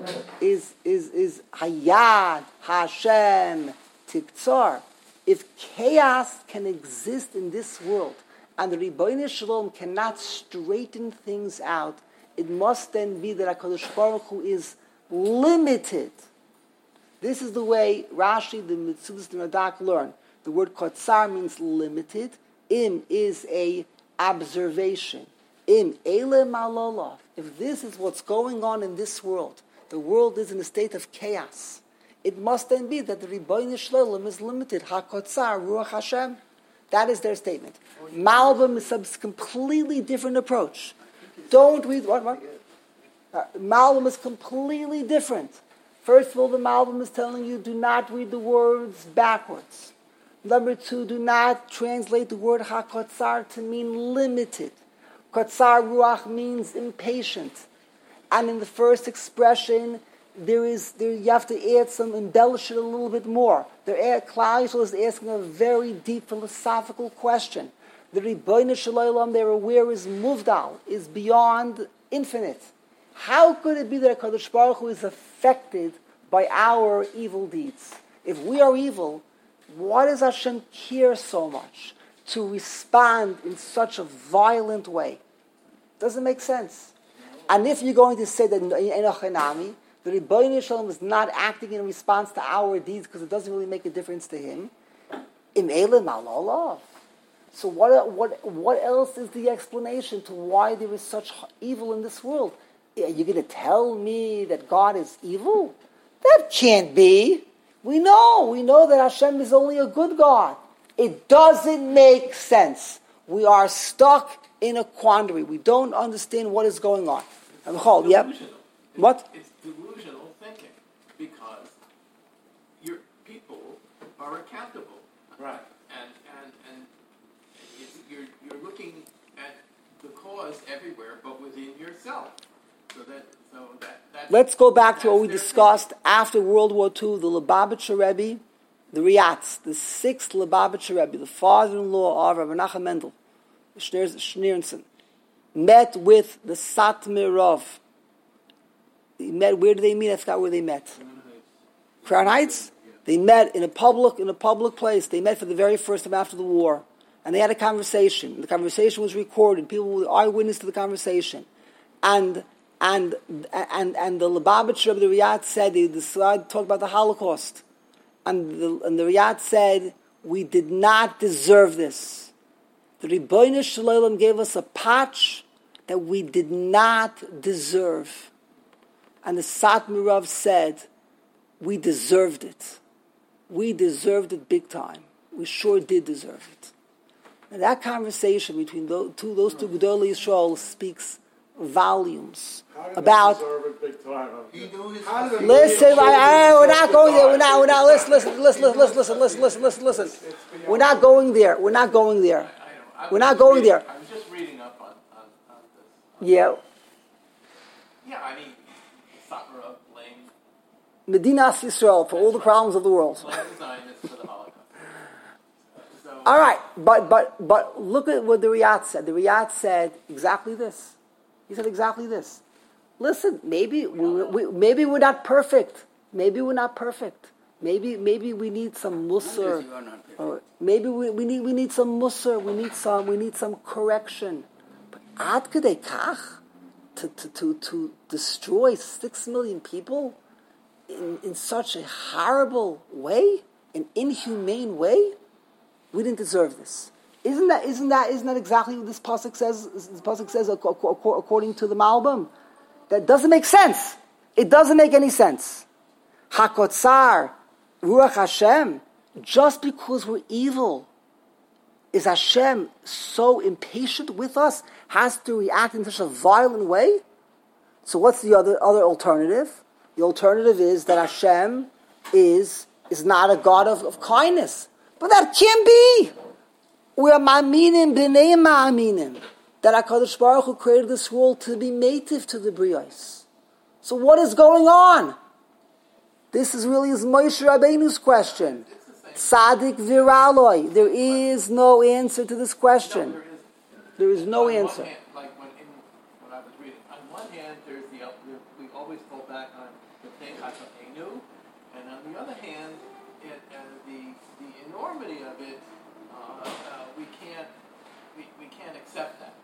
is is is Hayad Hashem Tiktzar. If chaos can exist in this world and the Ribono Shel Olam cannot straighten things out, it must then be that HaKadosh Baruch Hu is limited. This is the way Rashi, the Mitzudos, the Radak learn. The word Kotzar means limited. Im is a observation. Im Ele Ma'alolav. If this is what's going on in this world, the world is in a state of chaos. It must then be that the Ribono Shel Olam is limited. Hakotzar Ruach Hashem. That is their statement. Malbim is a completely different approach. Don't read what? what? Uh, Malbim is completely different. First of all, the Malbim is telling you, do not read the words backwards. Number two, do not translate the word hakotzar to mean limited. Kotzar ruach means impatient. And in the first expression, there is there you have to add some, embellish it a little bit more. The Klal Yisrael is asking a very deep philosophical question. The Ribbono Shel Olam they're aware is muvdal, is beyond infinite. How could it be that HaKadosh Baruch Hu is affected by our evil deeds? If we are evil, why does Hashem care so much to respond in such a violent way? Doesn't make sense. And if you're going to say that Enoch Hanami, the Ribbono Shel Olam is not acting in response to our deeds because it doesn't really make a difference to him, Im Elim Alolov. So what, what, what else is the explanation to why there is such evil in this world? Are you going to tell me that God is evil? That can't be. We know. We know that Hashem is only a good God. It doesn't make sense. We are stuck in a quandary. We don't understand what is going on. It's Chol, yep. delusional. It's, What? It's delusional thinking because your people are accountable. Right. And and and it's, you're you're looking at the cause everywhere, but within yourself. So that so that that's, Let's go back to what we that's their discussed after World War Two, the Lubavitcher Rebbe, the Riatz, the sixth Lubavitcher Rebbe, the father-in-law of Rabbi Nachum Mendel, Schneerson, met with the Satmar Rav. He met, where did they meet? I forgot where they met. Crown Heights? They met in a public in a public place. They met for the very first time after the war. And they had a conversation. The conversation was recorded. People were eyewitness to the conversation. And and and and the Lubavitcher of the Riyadh said, they decided to talk about the Holocaust. And the, and the Riyadh said, we did not deserve this. The Ribbono Shel Olam gave us a patch that we did not deserve. And the Satmar Rav said, we deserved it. We deserved it big time. We sure did deserve it. And that conversation between those two, those two Gedolei Yisrael speaks volumes about. Listen, I, I, we're not going there. We're not. We're not. Listen, listen, listen, listen, listen, listen, listen, listen, listen. We're not going there. We're not going there. I know. I We're was not just going reading- there. I was just reading up on, on, on this. Yeah, Yeah, I mean, Satmar Rav blamed Medinas Yisrael for all the problems of the world. blamed the Zionists for the Holocaust. So All right, but but but look at what the Riyadh said. The Riyadh said exactly this. He said exactly this. Listen, maybe we, we maybe we're not perfect. Maybe we're not perfect. Maybe maybe we need some musar. Or maybe we, we need we need some musar. We need some we need some correction. But ad kedei kach to to to to destroy six million people in in such a horrible way, an inhumane way. We didn't deserve this. Isn't that isn't that isn't that exactly what this pasuk says? This pasuk says according to the Malbim. That doesn't make sense. It doesn't make any sense. Hakotzar, Ruach Hashem. Just because we're evil, is Hashem so impatient with us? Has to react in such a violent way? So what's the other other alternative? The alternative is that Hashem is is not a God of, of kindness. But that can't be. We are ma'aminim b'nei ma'aminim. That HaKadosh Baruch Hu created this world to be native to the Briyos. So what is going on? This is really is Moshe Rabbeinu's question. Tzadik viraloi. There is no answer to this question. No, there isn't. There is no On answer. One hand, like when, in, when I was reading, on one hand, there's the we always fall back on the thing Hashainu, and on the other hand, it, uh, the the enormity of it, uh, uh, we can't we, we can't accept that.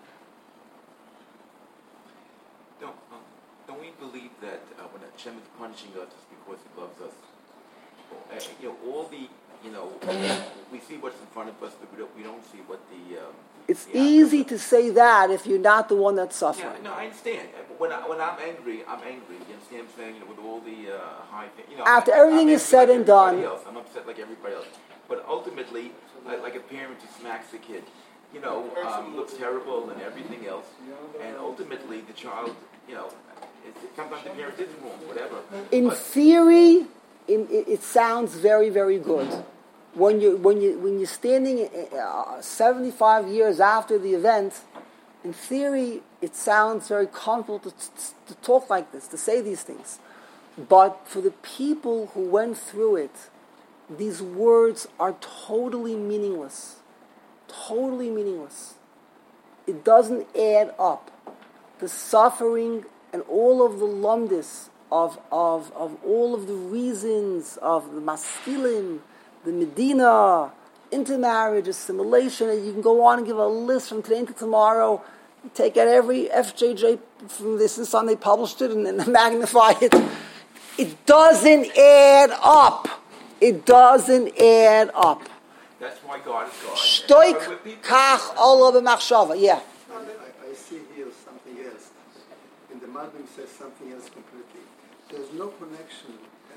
Don't, um, don't we believe that uh, when Hashem is punishing us, it's because He loves us? Uh, you know, all the, you know, we see what's in front of us, but we don't, we don't see what the. Um, It's the easy outcome to say that if you're not the one that's is. Yeah, suffering. no, I understand. When I, when I'm angry, I'm angry. You understand what I'm saying? You know, with all the uh, high thing. You know, After I, everything I'm is angry said like and everybody done. else. I'm upset like everybody else. But ultimately, like, like a parent who smacks the kid, you know, um, looks terrible and everything else. And ultimately, the child, you know, It, sometimes the parent is wrong, whatever. In But theory, in, it, it sounds very, very good. When you when you when you're standing uh, seventy-five years after the event, in theory, it sounds very comfortable to, to talk like this, to say these things. But for the people who went through it, these words are totally meaningless. Totally meaningless. It doesn't add up. The suffering and all of the lumdis of, of, of all of the reasons of the maskilim, the Medina, intermarriage, assimilation, and you can go on and give a list from today to tomorrow. Take out every F J J from this and Sunday, published it, and then magnify it. It doesn't add up. It doesn't add up. that's why God is God. Shtoik And when people- kach olah b'machshava. Yeah. I, I see here something else. And the Malbim says something else completely. There's no connection.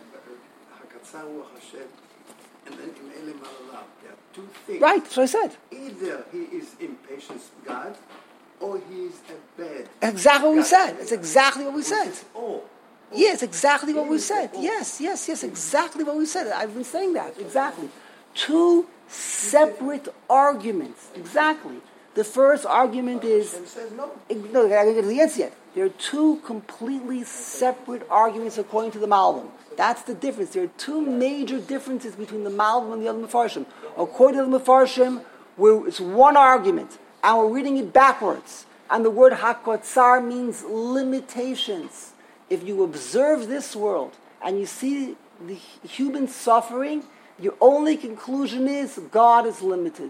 Hakatzar Ruach Hashem and then in Elim Alav. There are two things. Right, that's what I said. Either he is impatient God, or he is a bad. Exactly what we God. said. It's exactly what we Which said. is all. Yes, exactly what we Is said. it all? Yes, yes, yes, exactly what we said. I've been saying that. Exactly. Two separate arguments. Exactly. The first argument is... Hashem says no. No, I haven't get to the answer yet. There are two completely separate arguments according to the Malbim. That's the difference. There are two major differences between the Malbim and the other Mefarshim. According to the Mefarshim, we're, it's one argument, and we're reading it backwards. And the word hakotzar means limitations. If you observe this world and you see the human suffering, your only conclusion is God is limited.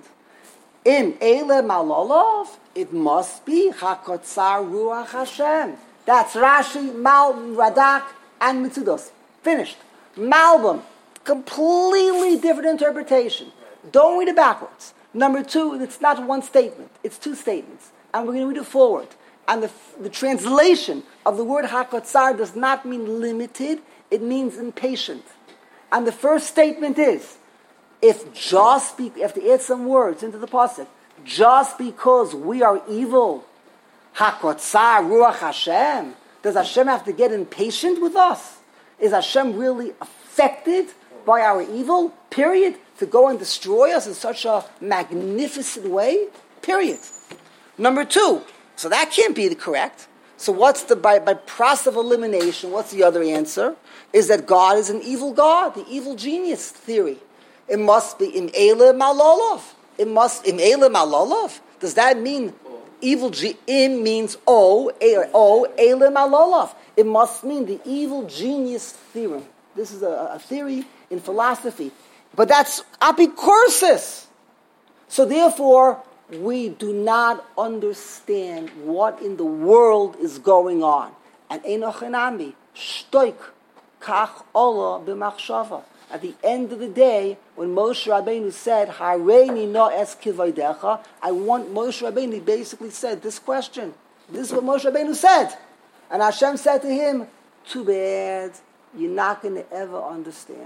In Eile Malolov, it must be Hakotzar Ruach Hashem. That's Rashi, Mal, Radak, and Mitzudos. Finished. Malbim, completely different interpretation. Don't read it backwards. Number two, it's not one statement. It's two statements. And we're going to read it forward. And the, the translation of the word Hakotzar does not mean limited. It means impatient. And the first statement is, if just be, you have to add some words into the pasuk, just because we are evil, Hakotzar Ruach Hashem, does Hashem have to get impatient with us? Is Hashem really affected by our evil? Period. To go and destroy us in such a magnificent way? Period. Number two, so that can't be the correct. So what's the, by, by process of elimination, what's the other answer? Is that God is an evil God, the evil genius theory. It must be im Eile Malolov. It must, im Eile Malolov. Does that mean evil, ge- im means O, O, Eile Malolov. It must mean the evil genius theorem. This is a, a theory in philosophy. But that's apikursis. So therefore, we do not understand what in the world is going on. And enochenami, shtoik, kach ola b'machshava. At the end of the day, when Moshe Rabbeinu said, Hareini no es kivaydecha, I want Moshe Rabbeinu, he basically said this question. This is what Moshe Rabbeinu said. And Hashem said to him, too bad, you're not going to ever understand.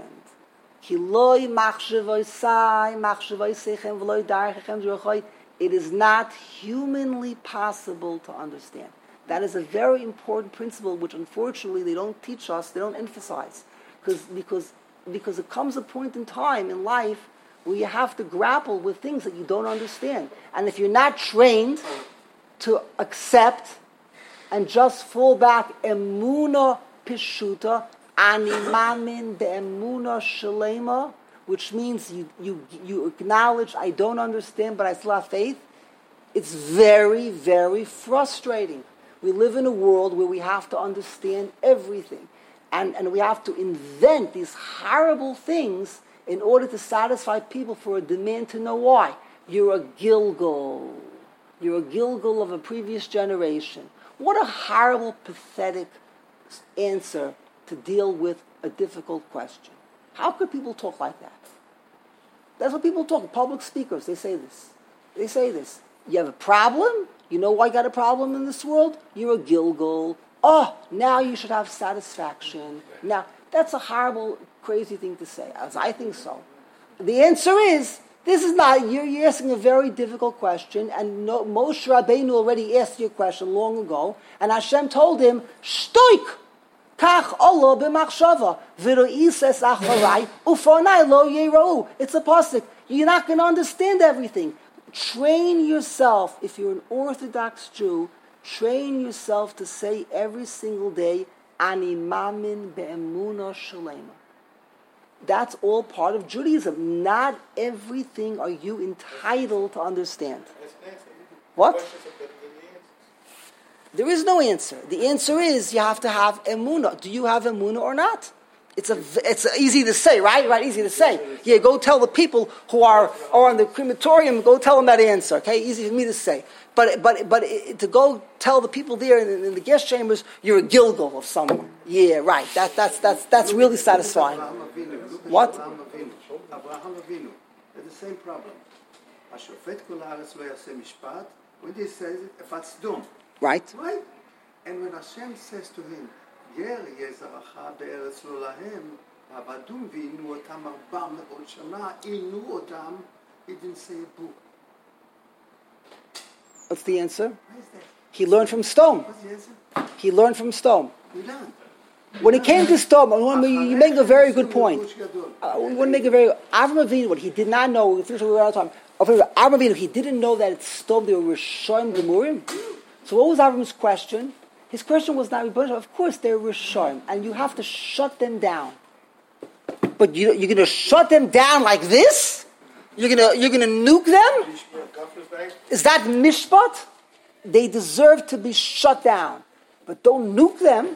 It is not humanly possible to understand. That is a very important principle which unfortunately they don't teach us, they don't emphasize. Because, because, because it comes a point in time in life where you have to grapple with things that you don't understand. And if you're not trained to accept and just fall back, emuna pishuta, animamin be'emuna shalema, which means you, you, you acknowledge, I don't understand, but I still have faith. It's very, very frustrating. We live in a world where we have to understand everything. And, and we have to invent these horrible things in order to satisfy people for a demand to know why. You're a Gilgal. You're a Gilgal of a previous generation. What a horrible, pathetic answer to deal with a difficult question. How could people talk like that? That's what people talk. Public speakers, they say this. They say this. You have a problem? You know why you got a problem in this world? You're a Gilgal. Oh, now you should have satisfaction. Now, that's a horrible, crazy thing to say, as I think so. The answer is, This is not, you're, you're asking a very difficult question, and no, Moshe Rabbeinu already asked you a question long ago, and Hashem told him, Shtoik! Kach olo b'machshava, v'ro'is es acharai, ufonai lo yerou. It's a pasuk. You're not going to understand everything. Train yourself, if you're an Orthodox Jew, train yourself to say every single day, Ani mamin be'emuna shalema. That's all part of Judaism. Not everything are you entitled to understand. What? There is no answer. The answer is you have to have emunah. Do you have emunah or not? It's a, it's easy to say, right? Right, easy to say. Yeah, go tell the people who are, are on the crematorium, go tell them that answer, okay? Easy for me to say. But but but it, to go tell the people there in, in the guest chambers, you're a Gilgal of someone. Yeah, right. That, that's, that's, that's really satisfying. What? Abraham Avinu. It's the same problem. Hashofet kol haaretz lo yaseh mishpat. When he says it, efatz dom. Right. Right? And when Hashem says to him, Ger yezaracha be'eretz lo lahem, avadum v'inu otam arba me'ot shana, inu otam, he didn't say a book. What's the answer? Why is that? He learned from Stone. What's the answer? He learned from Stone. We learned. When it came to Stone, you make a very good point. I want to make a very... Avram Avinu, what he did not know, we finished with time. Avram Avinu, he didn't know that it's Stone, they were Rishon Gemurim. So what was Avram's question? His question was not, of course they're Rishon, and you have to shut them down. But you, you're going to shut them down like this? You're going to you're going to nuke them? Is that mishpat? They deserve to be shut down. But don't nuke them.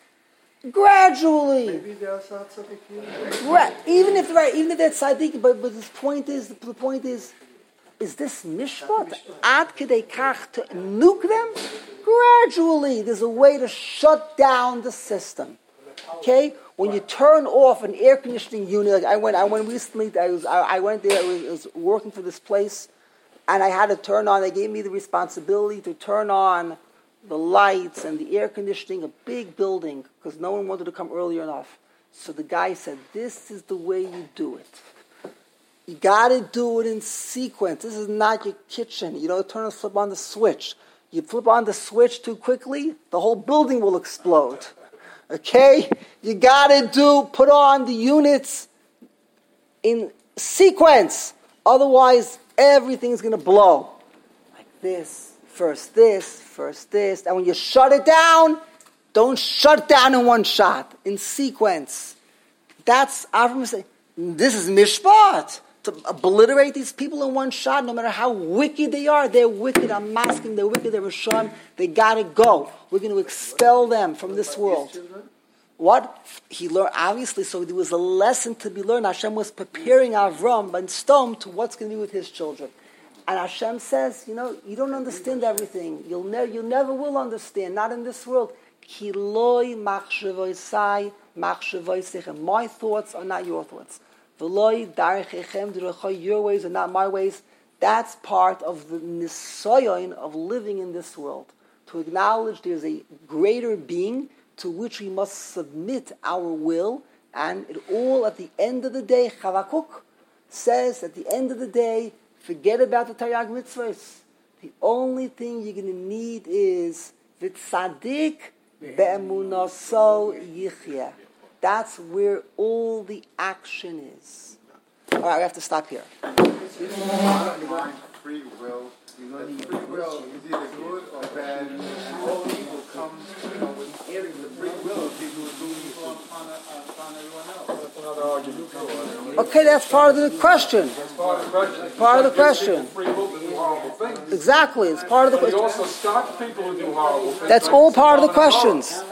Gradually. Maybe they are tzaddikim. Right. Even if right, even if they're tzaddik, but but the point is the point is, is this mishpat? Ad kedei kach to nuke them? Gradually, there's a way to shut down the system. Okay, when you turn off an air conditioning unit, like I went, I went recently. I was, I, I went there. I was, I was working for this place, and I had to turn on. They gave me the responsibility to turn on the lights and the air conditioning, a big building, because no one wanted to come early enough. So the guy said, "This is the way you do it. You got to do it in sequence. This is not your kitchen. You don't turn and flip on the switch. You flip on the switch too quickly, the whole building will explode." Okay? You gotta do, put on the units in sequence. Otherwise, everything's gonna blow. Like this, first this, first this. And when you shut it down, don't shut it down in one shot, in sequence. That's, Avram saying, this is mishpat. To obliterate these people in one shot, no matter how wicked they are, they're wicked. I'm masking, they're wicked, they're Rishon. They gotta go. We're going to expel them from this world. What? He learned, obviously, so there was a lesson to be learned. Hashem was preparing Avram and Stom to what's going to be with his children. And Hashem says, you know, you don't understand everything. You'll never, you never will understand, not in this world. Ki loi machshavosai machshavosichem. My thoughts are not your thoughts. V'loi darechechem d'rechai, your ways are not my ways. That's part of the nisayon of living in this world. To acknowledge there's a greater being to which we must submit our will, and it all at the end of the day, Chavakuk says at the end of the day, forget about the Taryag mitzvahs. The only thing you're going to need is v'tzadik be'emunaso yichya. That's where all the action is. All right, we have to stop here. Free will. Free will is either good or bad, and all evil comes, you know, with the free will of people who do evil upon, upon everyone else. That's another argument. Okay, that's part of the question. That's part of the question. Part of the question. Free will to do horrible things. Exactly, it's part of the But it question. also stops people who do horrible things. That's all part of the questions.